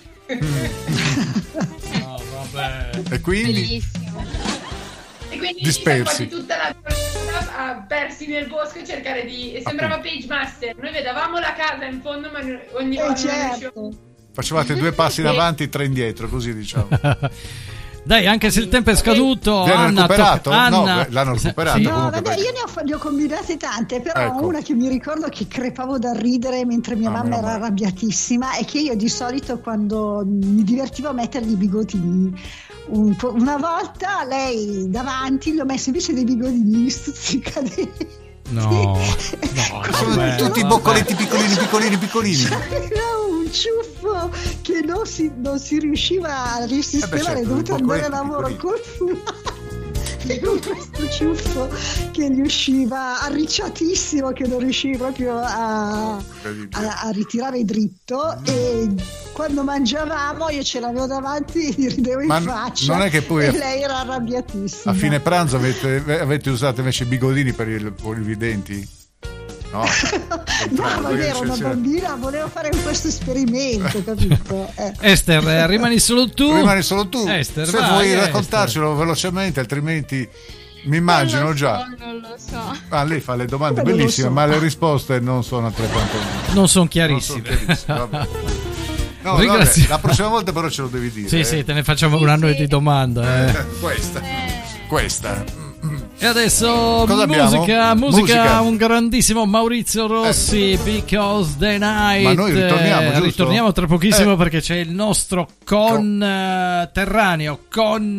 No, vabbè. E quindi? Bellissimo. E quindi dispersi. tutta la persi nel bosco e cercare di... sembrava Page Master, noi vedevamo la casa in fondo ma ogni volta certo. Facevate 2 passi in avanti, 3 indietro, così diciamo. Dai, anche se il tempo è scaduto, Anna, recuperato? Anna... No, l'hanno recuperato. Sì. No, vabbè, io ne ho combinate tante, però ecco. Una che mi ricordo che crepavo da ridere mentre mia mamma era arrabbiatissima è che io di solito quando mi divertivo a mettergli i bigotini. Una volta lei davanti gli ho messo invece dei bigodini stuzzicadenti. No, sono tutti boccoletti piccolini. Era un ciuffo che non si riusciva a risistemare, è dovuto andare a lavoro col fumato. Con questo ciuffo che gli usciva arricciatissimo, che non riuscivi proprio a ritirare dritto, e quando mangiavamo io ce l'avevo davanti e gli ridevo in faccia. Non è che poi e lei era arrabbiatissima. A fine pranzo avete usato invece i bigodini per i denti? No, ma era una bambina, volevo fare questo esperimento, capito? Esther, rimani solo tu. Esther, se vuoi raccontarcelo velocemente, altrimenti mi immagino già. Non lo so. Lei fa le domande bellissime, ma le risposte non sono altrettanto. Non sono chiarissime. Vabbè. No, vabbè, la prossima volta però ce lo devi dire. Sì, te ne facciamo una noi di domanda. Questa. E adesso musica, un grandissimo Maurizio Rossi, Because the Night. Ma noi ritorniamo tra pochissimo perché c'è il nostro Terraneo con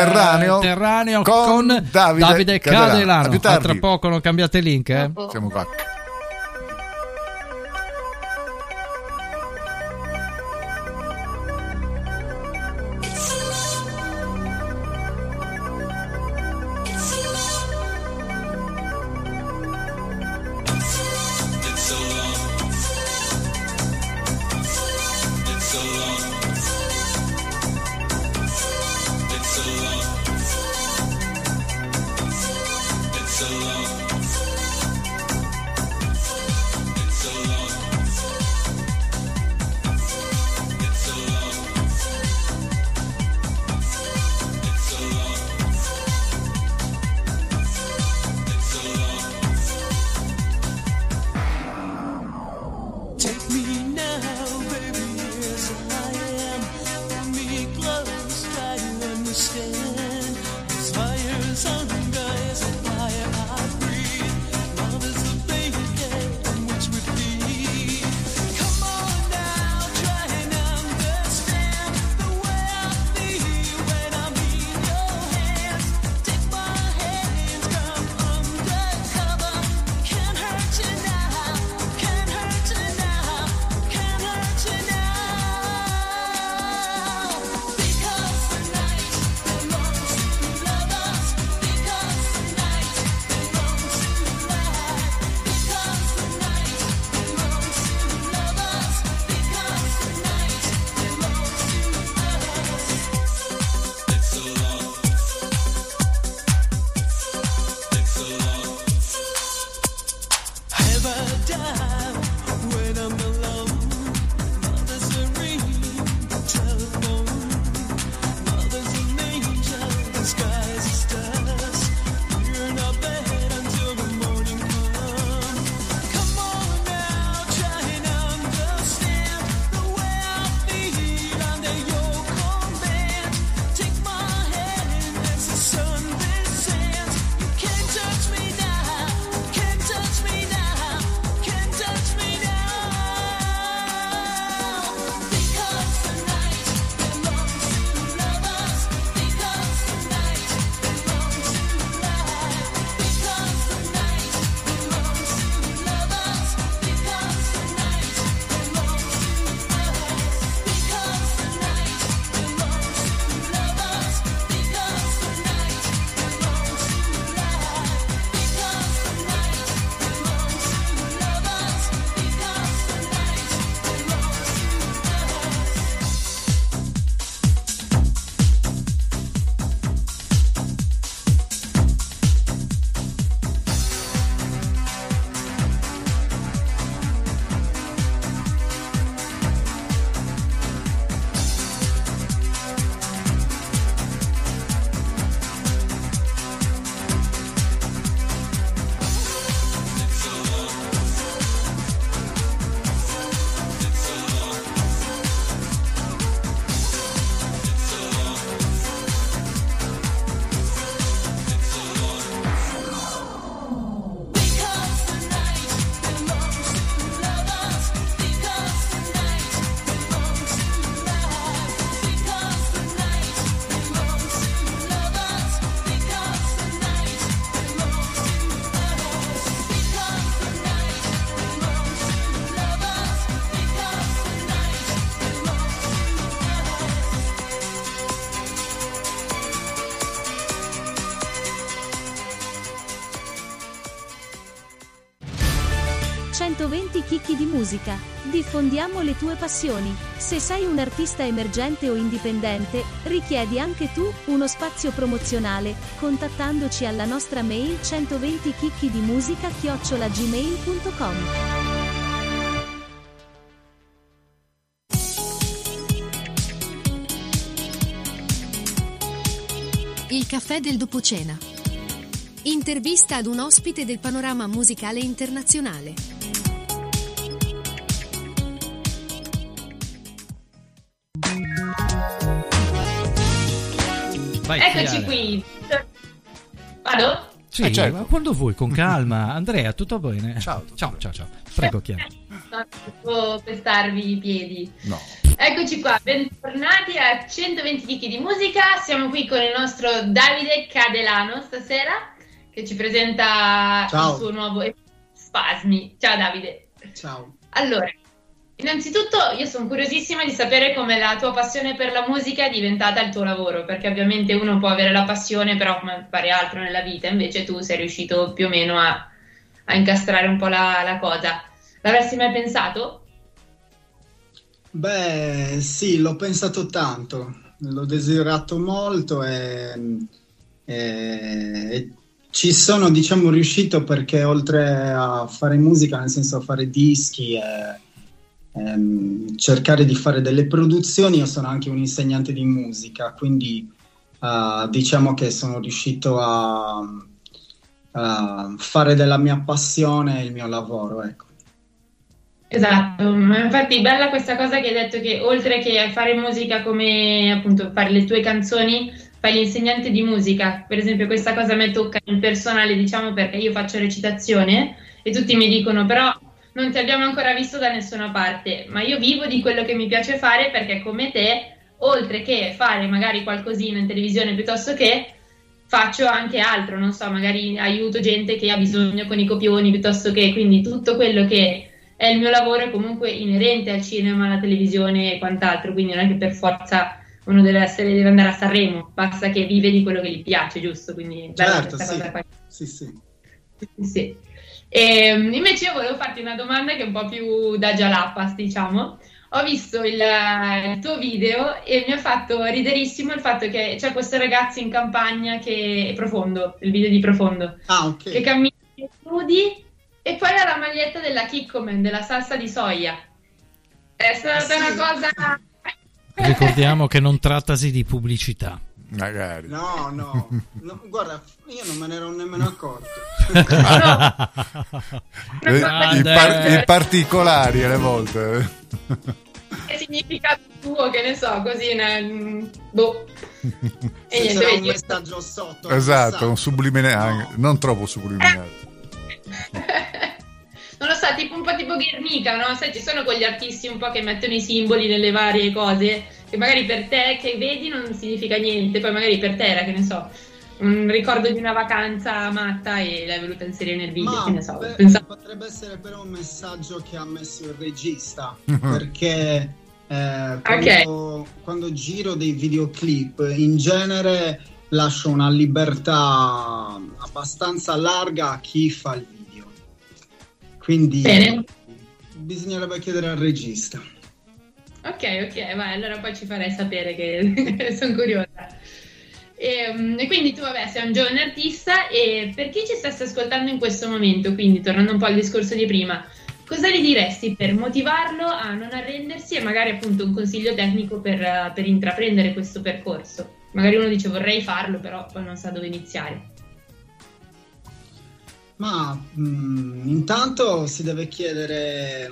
Davide Cadelano. Tra poco, non cambiate link, Siamo qua. 120 chicchi di musica. Diffondiamo le tue passioni. Se sei un artista emergente o indipendente, richiedi anche tu uno spazio promozionale, contattandoci alla nostra mail 120chicchidimusica@gmail.com. Il caffè del dopocena. Intervista ad un ospite del panorama musicale internazionale. Vai, eccoci qui. Vado? Sì, certo. Ma quando vuoi, con calma. Andrea, tutto bene? Ciao. Prego, Chiara. Non devo pestarvi i piedi. No. Eccoci qua, bentornati a 120 chicchi di musica. Siamo qui con il nostro Davide Cadelano stasera, che ci presenta il suo nuovo Spasmi. Ciao Davide. Ciao. Allora, innanzitutto io sono curiosissima di sapere come la tua passione per la musica è diventata il tuo lavoro, perché ovviamente uno può avere la passione però fare altro nella vita, invece tu sei riuscito più o meno a incastrare un po' la cosa. L'avresti mai pensato? Beh, sì, l'ho pensato tanto, l'ho desiderato molto e ci sono, diciamo, riuscito perché oltre a fare musica, nel senso a fare dischi e cercare di fare delle produzioni, io sono anche un insegnante di musica, quindi diciamo che sono riuscito a fare della mia passione il mio lavoro, ecco. Esatto, infatti bella questa cosa che hai detto, che oltre che a fare musica, come appunto fare le tue canzoni, fai l'insegnante di musica. Per esempio questa cosa a me tocca in personale, diciamo, perché io faccio recitazione e tutti mi dicono però non ti abbiamo ancora visto da nessuna parte, ma io vivo di quello che mi piace fare, perché come te, oltre che fare magari qualcosina in televisione piuttosto che, faccio anche altro, non so, magari aiuto gente che ha bisogno con i copioni piuttosto che, quindi tutto quello che è il mio lavoro è comunque inerente al cinema, alla televisione e quant'altro, quindi non è che per forza uno deve andare a Sanremo, basta che vive di quello che gli piace, giusto? Quindi bella questa cosa qua. Sì. E invece io volevo farti una domanda che è un po' più da Jalapas, diciamo. Ho visto il tuo video e mi ha fatto riderissimo il fatto che c'è questo ragazzo in campagna che è Profondo, il video di Profondo, che cammina nudi e poi ha la maglietta della Kikkoman, della salsa di soia. È stata una cosa... Ricordiamo che non trattasi di pubblicità. Magari. No, guarda, io non me ne ero nemmeno accorto. I particolari alle volte. Che significato tuo, che ne so, così boh. E niente, vedi, un messaggio sotto. Esatto, un subliminale, non troppo subliminale. Non lo so, tipo un po' tipo Guernica, no? Sai, ci sono quegli artisti un po' che mettono i simboli nelle varie cose, che magari per te che vedi non significa niente, poi magari per te era, che ne so, un ricordo di una vacanza matta e l'hai voluta inserire nel video, che ne so. Potrebbe essere però un messaggio che ha messo il regista, perché quando giro dei videoclip in genere lascio una libertà abbastanza larga a chi fa il video. Quindi bisognerebbe chiedere al regista. Ok, vai, allora poi ci farai sapere che sono curiosa. E quindi tu, vabbè, sei un giovane artista, e per chi ci stesse ascoltando in questo momento, quindi tornando un po' al discorso di prima, cosa gli diresti per motivarlo a non arrendersi e magari appunto un consiglio tecnico per intraprendere questo percorso? Magari uno dice vorrei farlo, però poi non sa dove iniziare. Ma intanto si deve chiedere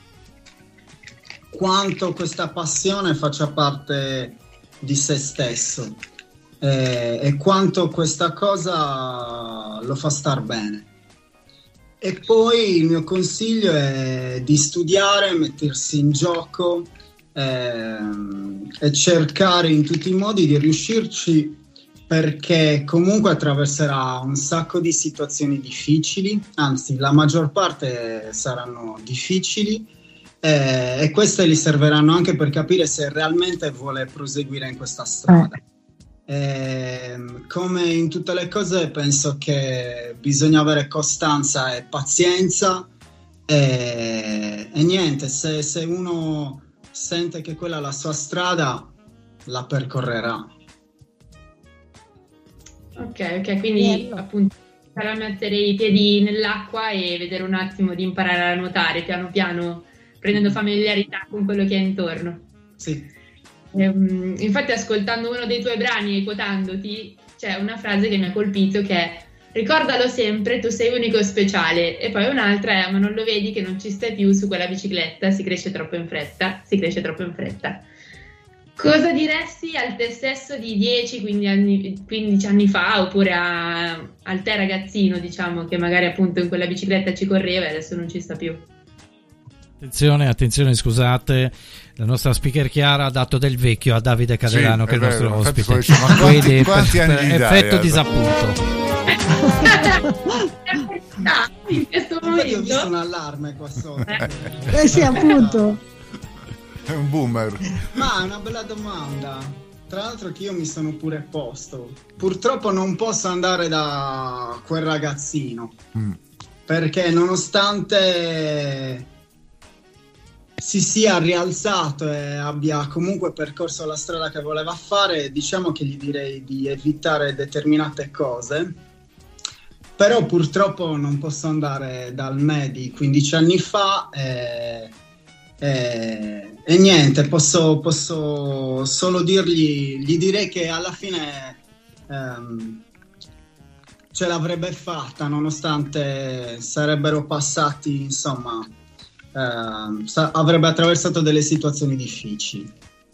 quanto questa passione faccia parte di se stesso e quanto questa cosa lo fa star bene. E poi il mio consiglio è di studiare, mettersi in gioco e cercare in tutti i modi di riuscirci, perché comunque attraverserà un sacco di situazioni difficili, anzi la maggior parte saranno difficili, e queste gli serviranno anche per capire se realmente vuole proseguire in questa strada. Come in tutte le cose penso che bisogna avere costanza e pazienza, e niente, se uno sente che quella è la sua strada, la percorrerà. Ok, quindi appunto per mettere i piedi nell'acqua e vedere un attimo di imparare a nuotare piano piano, prendendo familiarità con quello che è intorno. Sì. Infatti, ascoltando uno dei tuoi brani e quotandoti, c'è una frase che mi ha colpito, che è: ricordalo sempre, tu sei unico e speciale. E poi un'altra è: ma non lo vedi che non ci stai più su quella bicicletta, si cresce troppo in fretta. Cosa diresti al te stesso di 10-15 anni fa, oppure al te ragazzino, diciamo, che magari appunto in quella bicicletta ci correva e adesso non ci sta più? Attenzione, scusate, la nostra speaker Chiara ha dato del vecchio a Davide Cadelano, che è il nostro ospite. Quindi quanti anni gli dai? Effetto disappunto. In questo momento ho visto un allarme qua sotto. Sì, appunto. È un boomer. Ma è una bella domanda. Tra l'altro che io mi sono pure posto. Purtroppo non posso andare da quel ragazzino. Perché nonostante si sia rialzato e abbia comunque percorso la strada che voleva fare, diciamo che gli direi di evitare determinate cose. Però purtroppo non posso andare dal me di 15 anni fa e niente, posso solo gli direi che alla fine ce l'avrebbe fatta, nonostante sarebbero passati, insomma, avrebbe attraversato delle situazioni difficili.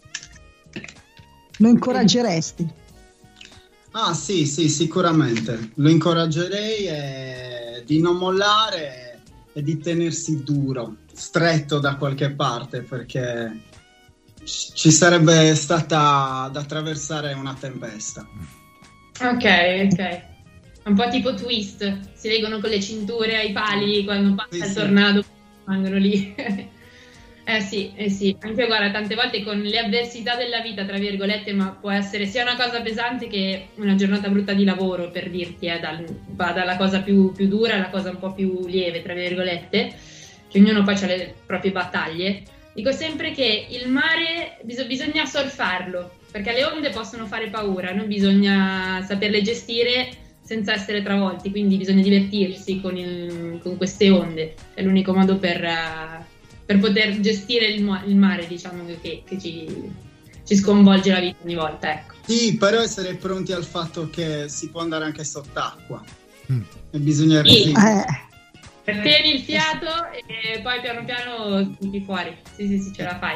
Lo incoraggeresti? Ah sì, sicuramente lo incoraggerei di non mollare e di tenersi duro, stretto da qualche parte, perché ci sarebbe stata da attraversare una tempesta. Ok. Un po' tipo Twist, si legano con le cinture ai pali quando passa il tornado, rimangono lì. Sì, anche guarda, tante volte con le avversità della vita, tra virgolette, ma può essere sia una cosa pesante che una giornata brutta di lavoro, per dirti, va dalla cosa più dura alla cosa un po' più lieve, tra virgolette, che ognuno poi ha le proprie battaglie. Dico sempre che il mare bisogna surfarlo, perché le onde possono fare paura, no? Bisogna saperle gestire senza essere travolti, quindi bisogna divertirsi con queste onde, è l'unico modo per poter gestire il mare, diciamo, che ci sconvolge la vita ogni volta, ecco. Sì, però essere pronti al fatto che si può andare anche sott'acqua e bisogna resistere. Tieni il fiato e poi piano piano spunti fuori. Sì, ce la fai.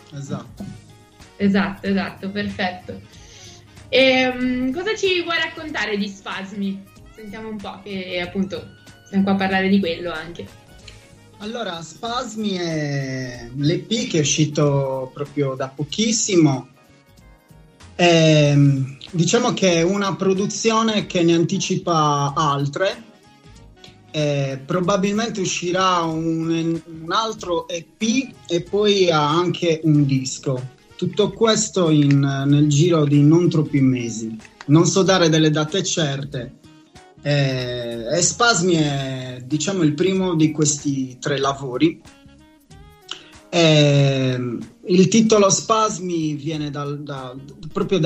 Esatto, perfetto. Cosa ci vuoi raccontare di Spasmi? Sentiamo un po', che appunto siamo qua a parlare di quello anche. Allora, Spasmi è l'EP che è uscito proprio da pochissimo. Diciamo che è una produzione che ne anticipa altre. Probabilmente uscirà un altro EP e poi ha anche un disco. Tutto questo nel giro di non troppi mesi. Non so dare delle date certe. E Spasmi è, diciamo, il primo di questi 3 lavori. Il titolo Spasmi viene proprio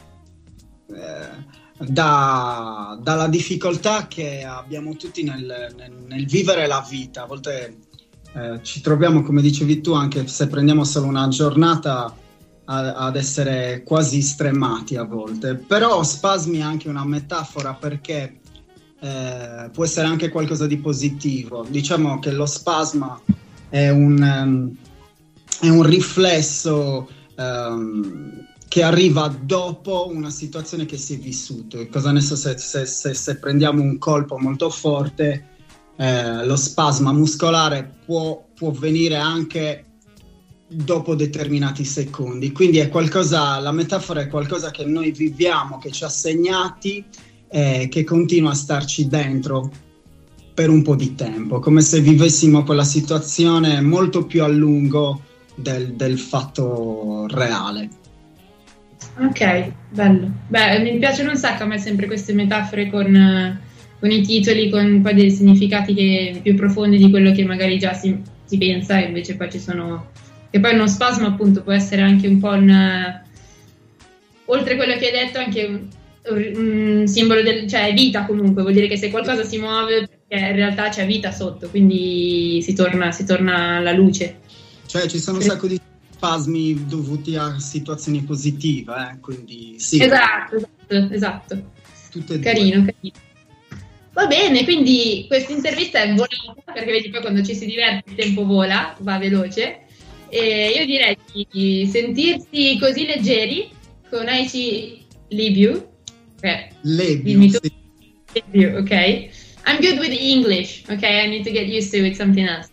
dalla difficoltà che abbiamo tutti nel vivere la vita. A volte ci troviamo, come dicevi tu, anche se prendiamo solo una giornata, ad essere quasi stremati a volte. Però Spasmi è anche una metafora, perché può essere anche qualcosa di positivo. Diciamo che lo spasma è un riflesso che arriva dopo una situazione che si è vissuto. Cosa ne so, se prendiamo un colpo molto forte, lo spasma muscolare può venire anche dopo determinati secondi. Quindi è qualcosa, la metafora è qualcosa che noi viviamo, che ci ha segnati, che continua a starci dentro per un po' di tempo, come se vivessimo quella situazione molto più a lungo del fatto reale. Ok, bello. Beh, mi piacciono un sacco a me sempre queste metafore con i titoli, con poi dei significati più profondi di quello che magari già si pensa, e invece poi ci sono, che poi uno spasmo appunto può essere anche un po' oltre quello che hai detto, anche un simbolo cioè vita, comunque vuol dire che se qualcosa si muove, perché in realtà c'è vita sotto, quindi si torna alla luce. Cioè ci sono un sacco di spasmi dovuti a situazioni positive, quindi sì. Esatto. Carino. Va bene, quindi questa intervista è volata, perché vedi poi quando ci si diverte il tempo vola, va veloce, e io direi di sentirsi così leggeri con Aichi Libiu. Libiu, ok. I'm good with English, ok? I need to get used to it, something else.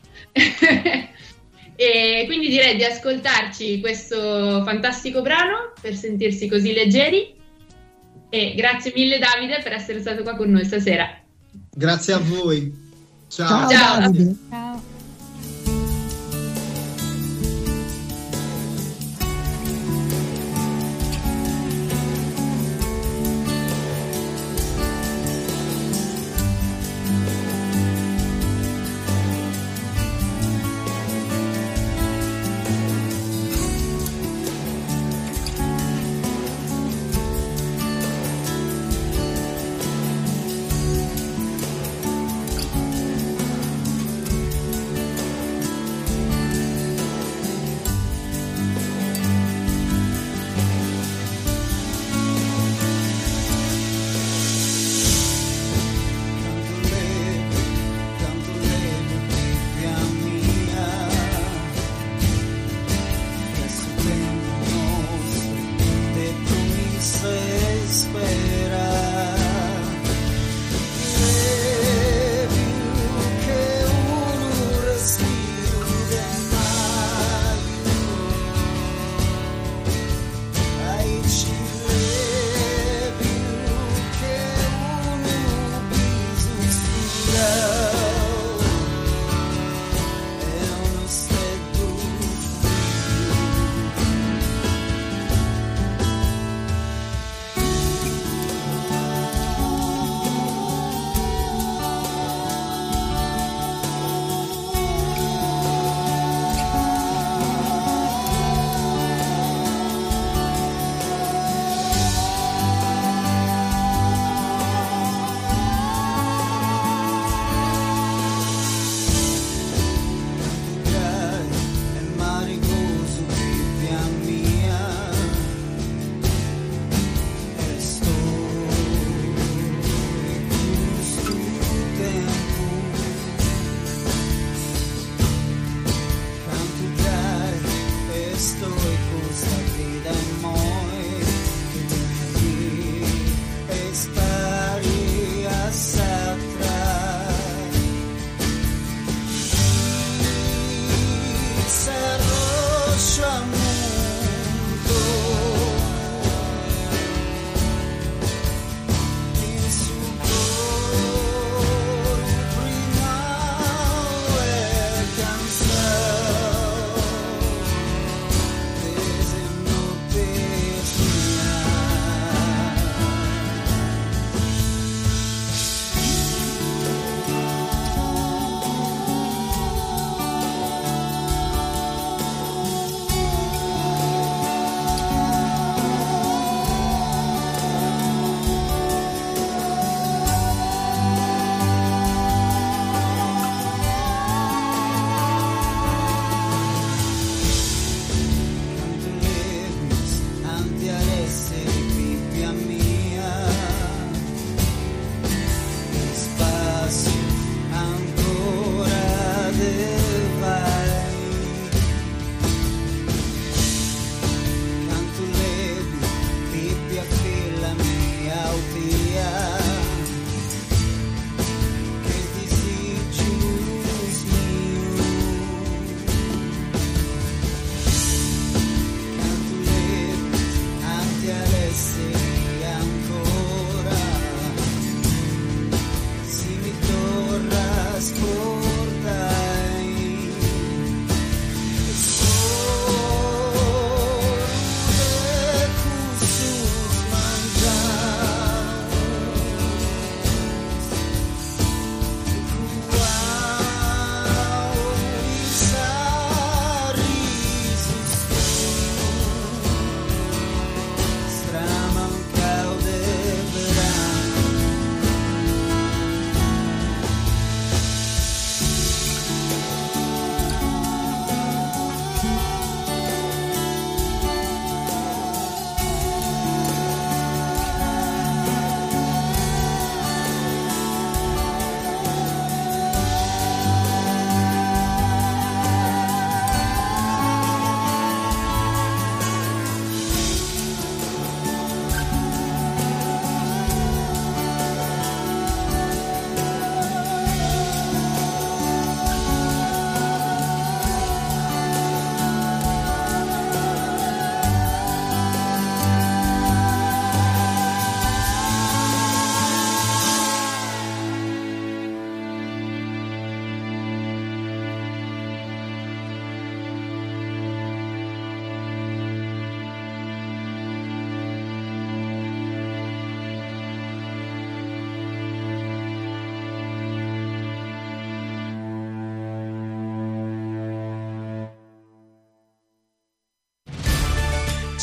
E quindi direi di ascoltarci questo fantastico brano per sentirsi così leggeri, e grazie mille Davide per essere stato qua con noi stasera. Grazie a voi. Ciao. Ciao.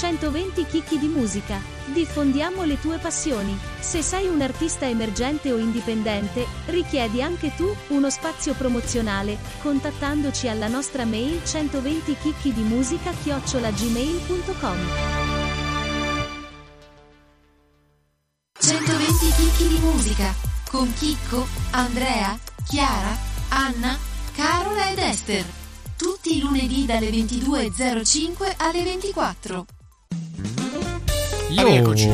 120 chicchi di musica. Diffondiamo le tue passioni. Se sei un artista emergente o indipendente, richiedi anche tu uno spazio promozionale, contattandoci alla nostra mail 120chicchidimusica@gmail.com. 120 chicchi di musica con Chicco, Andrea, Chiara, Anna, Carola ed Esther. Tutti i lunedì dalle 22.05 alle 24. Eccoci.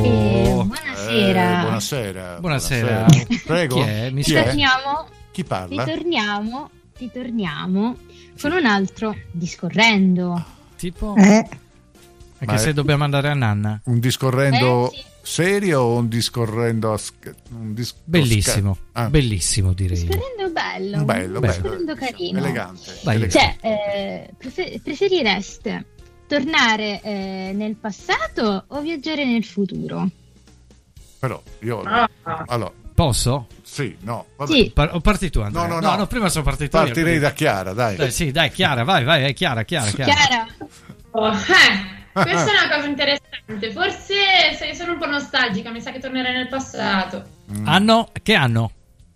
Buonasera. Prego. Chi è? Chi parla? Ritorniamo con un altro discorrendo. Tipo? Anche se dobbiamo andare a Nanna. Un discorrendo sì. serio o un discorrendo bellissimo, bellissimo direi. Discorrendo bello. Discorrendo carino. Elegante. Cioè, preferireste tornare nel passato o viaggiare nel futuro? Però io allora posso? Sì, no, vabbè. Sì. Parti tu, Andrea. No, prima sono partito io. Partirei da Chiara, dai. Sì, dai, Chiara, vai, Chiara. Chiara. Questa è una cosa interessante. Forse sono un po' nostalgica, mi sa che tornerei nel passato. Anno? Che anno?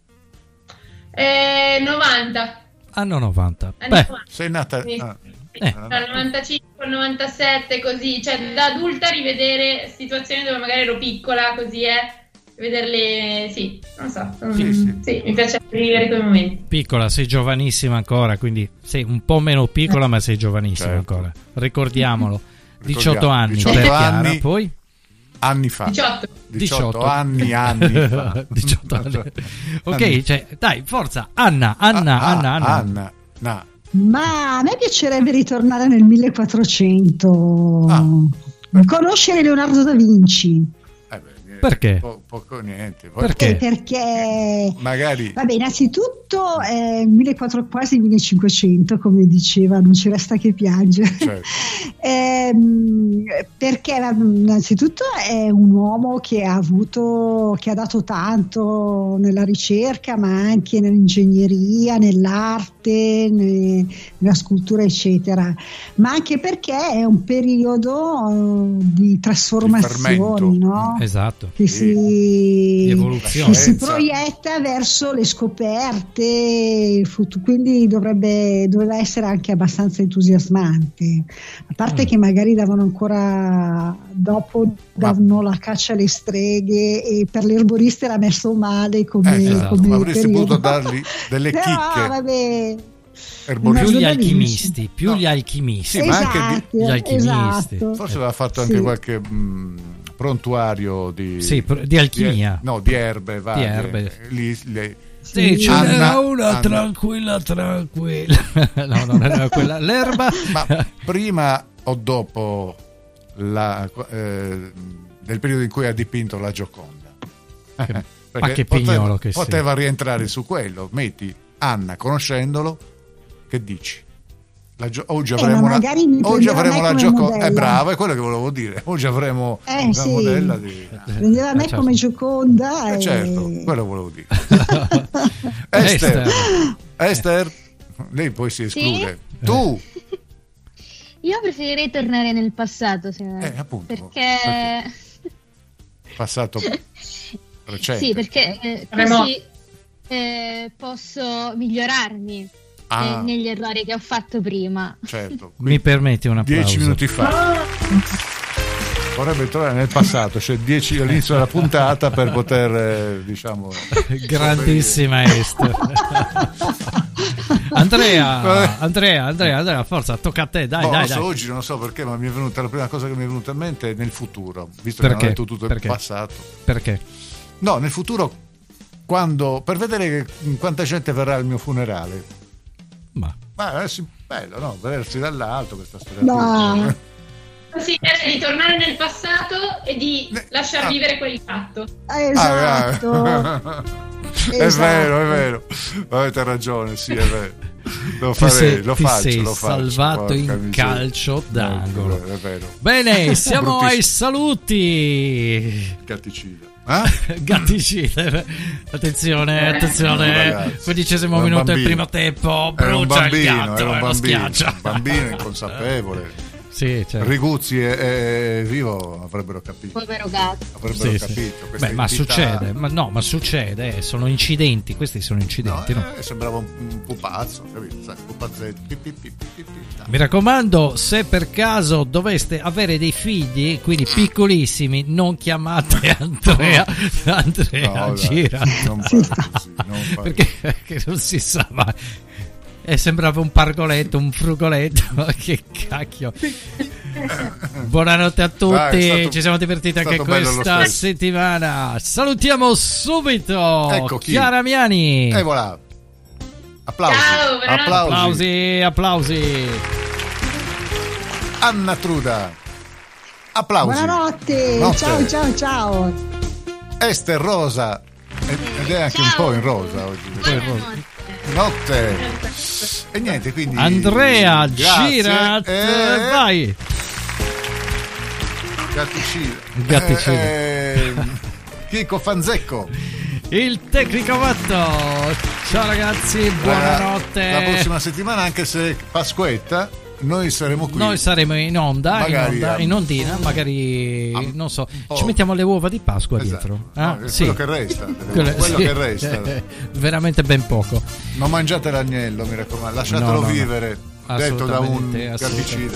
90. Anno 90. Sei nata... Sì. Dal 95 al 97, così, cioè da adulta rivedere situazioni dove magari ero piccola, così vederle, sì, non so, sì, mi piace rivivere quei momenti. Piccola, sei giovanissima ancora, quindi sei un po' meno piccola, ma sei giovanissima ancora. Ricordiamolo. 18 anni. 18 per anni. Chiara, poi? Anni fa. 18 anni fa. 18 anni. Ok, cioè, dai, forza. Anna. Ma a me piacerebbe ritornare nel 1400, conoscere Leonardo da Vinci. Perché? Poco niente. Perché magari. Vabbè, innanzitutto 1400, quasi 1500, come diceva, non ci resta che piangere. Certo. Perché innanzitutto è un uomo che ha dato tanto nella ricerca, ma anche nell'ingegneria, nell'arte, nella scultura, eccetera. Ma anche perché è un periodo di trasformazioni, no? Esatto. Che si proietta verso le scoperte, quindi doveva essere anche abbastanza entusiasmante, a parte che magari davano la caccia alle streghe e per l'erborista era messo male come ma avresti potuto dargli delle chicche. Vabbè. Più gli alchimisti, sì, ma anche gli alchimisti. Forse aveva fatto anche qualche prontuario di alchimia, di erbe varie. Di erbe. Sì, ce n'era una tranquilla. No, non era quella. L'erba. Ma prima o dopo del periodo in cui ha dipinto la Gioconda? Ma che pignolo che poteva rientrare su quello. Metti Anna, conoscendolo, che dici? Oggi avremo la Gioconda. È brava, è quello che volevo dire. Oggi avremo una modella di. Prendeva me come Gioconda. Certo, quello volevo dire. Esther, lei poi si esclude. Sì? Tu? Io preferirei tornare nel passato, appunto, perché passato recente. Sì, perché così posso migliorarmi negli errori che ho fatto prima. Certo. Mi permetti un applauso? 10 minuti fa. Vorrebbe tornare nel passato, cioè 10 all'inizio della puntata per poter, grandissima Esther. Andrea, forza, tocca a te, dai. Oggi non so perché, ma la prima cosa che mi è venuta in mente è nel futuro, visto che non ho detto tutto il passato. Perché? No, nel futuro, per vedere quanta gente verrà al mio funerale. Ma è bello, no? Vedersi dall'alto questa storia. Sì, di tornare nel passato e di lasciar vivere quel fatto. Esatto. È vero. Avete ragione, sì, è vero. Lo faccio. Salvato in calcio d'angolo. È vero. Bene, siamo ai saluti. Gatticida. Gatticida. Attenzione. 15° minuto del primo tempo. Brucia il gatto e lo schiaccia. Un bambino inconsapevole. Sì, certo. Riguzzi e Vivo avrebbero capito. Povero gatto. Avrebbero capito. Beh, ma succede, ma succede, sono incidenti, questi sono incidenti. No, sembrava un pupazzo, capito? Sai, pupazzetto. Mi raccomando, se per caso doveste avere dei figli, quindi piccolissimi, non chiamate Andrea gira. Non fare così, perché non si sa mai. Sembrava un pargoletto, un frugoletto. Che cacchio. Buonanotte a tutti. Ci siamo divertiti anche questa settimana. Salutiamo subito Chiara Miani. E voilà. Applausi. Ciao, applausi. Anna Truda. Applausi. Buonanotte. Ciao. Esther Rosa. Ed è anche un po' in rosa oggi. Notte. E niente, quindi Andrea, gira, vai. Gatticino. Chico Fanzecco. Il tecnico matto. Ciao ragazzi, buonanotte. La prossima settimana, anche se Pasquetta, noi saremo qui. Noi saremo in onda, magari, in ondina, magari non so, ci mettiamo le uova di Pasqua dietro. Quello che resta. Quello che resta. Veramente ben poco. Non mangiate l'agnello, mi raccomando, lasciatelo vivere, detto da un gatticino.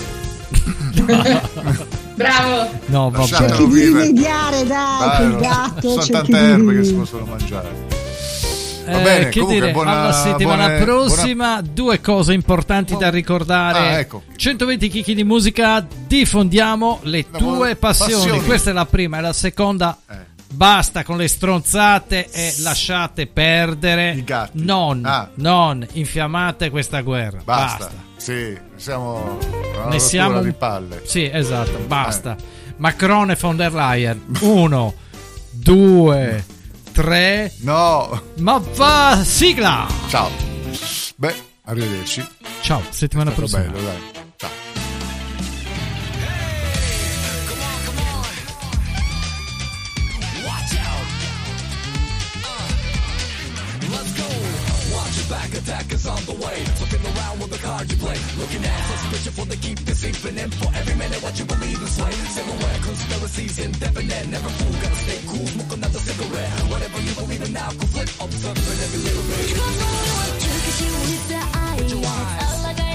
Bravo. No, vabbè. Cerchi di rimediare, dai, quel gatto. Sono tante erbe che si possono mangiare. Va bene, che dire, alla settimana prossima due cose importanti da ricordare. 120 chicchi di musica, diffondiamo le tue passioni. Questa è la prima, e la seconda basta con le stronzate e lasciate perdere. I gatti. Non infiammate questa guerra. Basta. Sì, ne siamo di palle. Sì, esatto, basta. Macron e von der Leyen. 1 2 3. No. Ma va, sigla. Ciao. Beh, arrivederci. Ciao, settimana prossima. Bello, dai. Ciao. Attack is on the way. Looking around with the card you play. Looking at suspicion for the keep deceiving. And for every minute what you believe is sway. Silhouette conspiracies indefinite. Never fool, gotta stay cool. Smoke another cigarette. Whatever you believe in now, conflict. Observe every little bit. Turkish you with the eyes.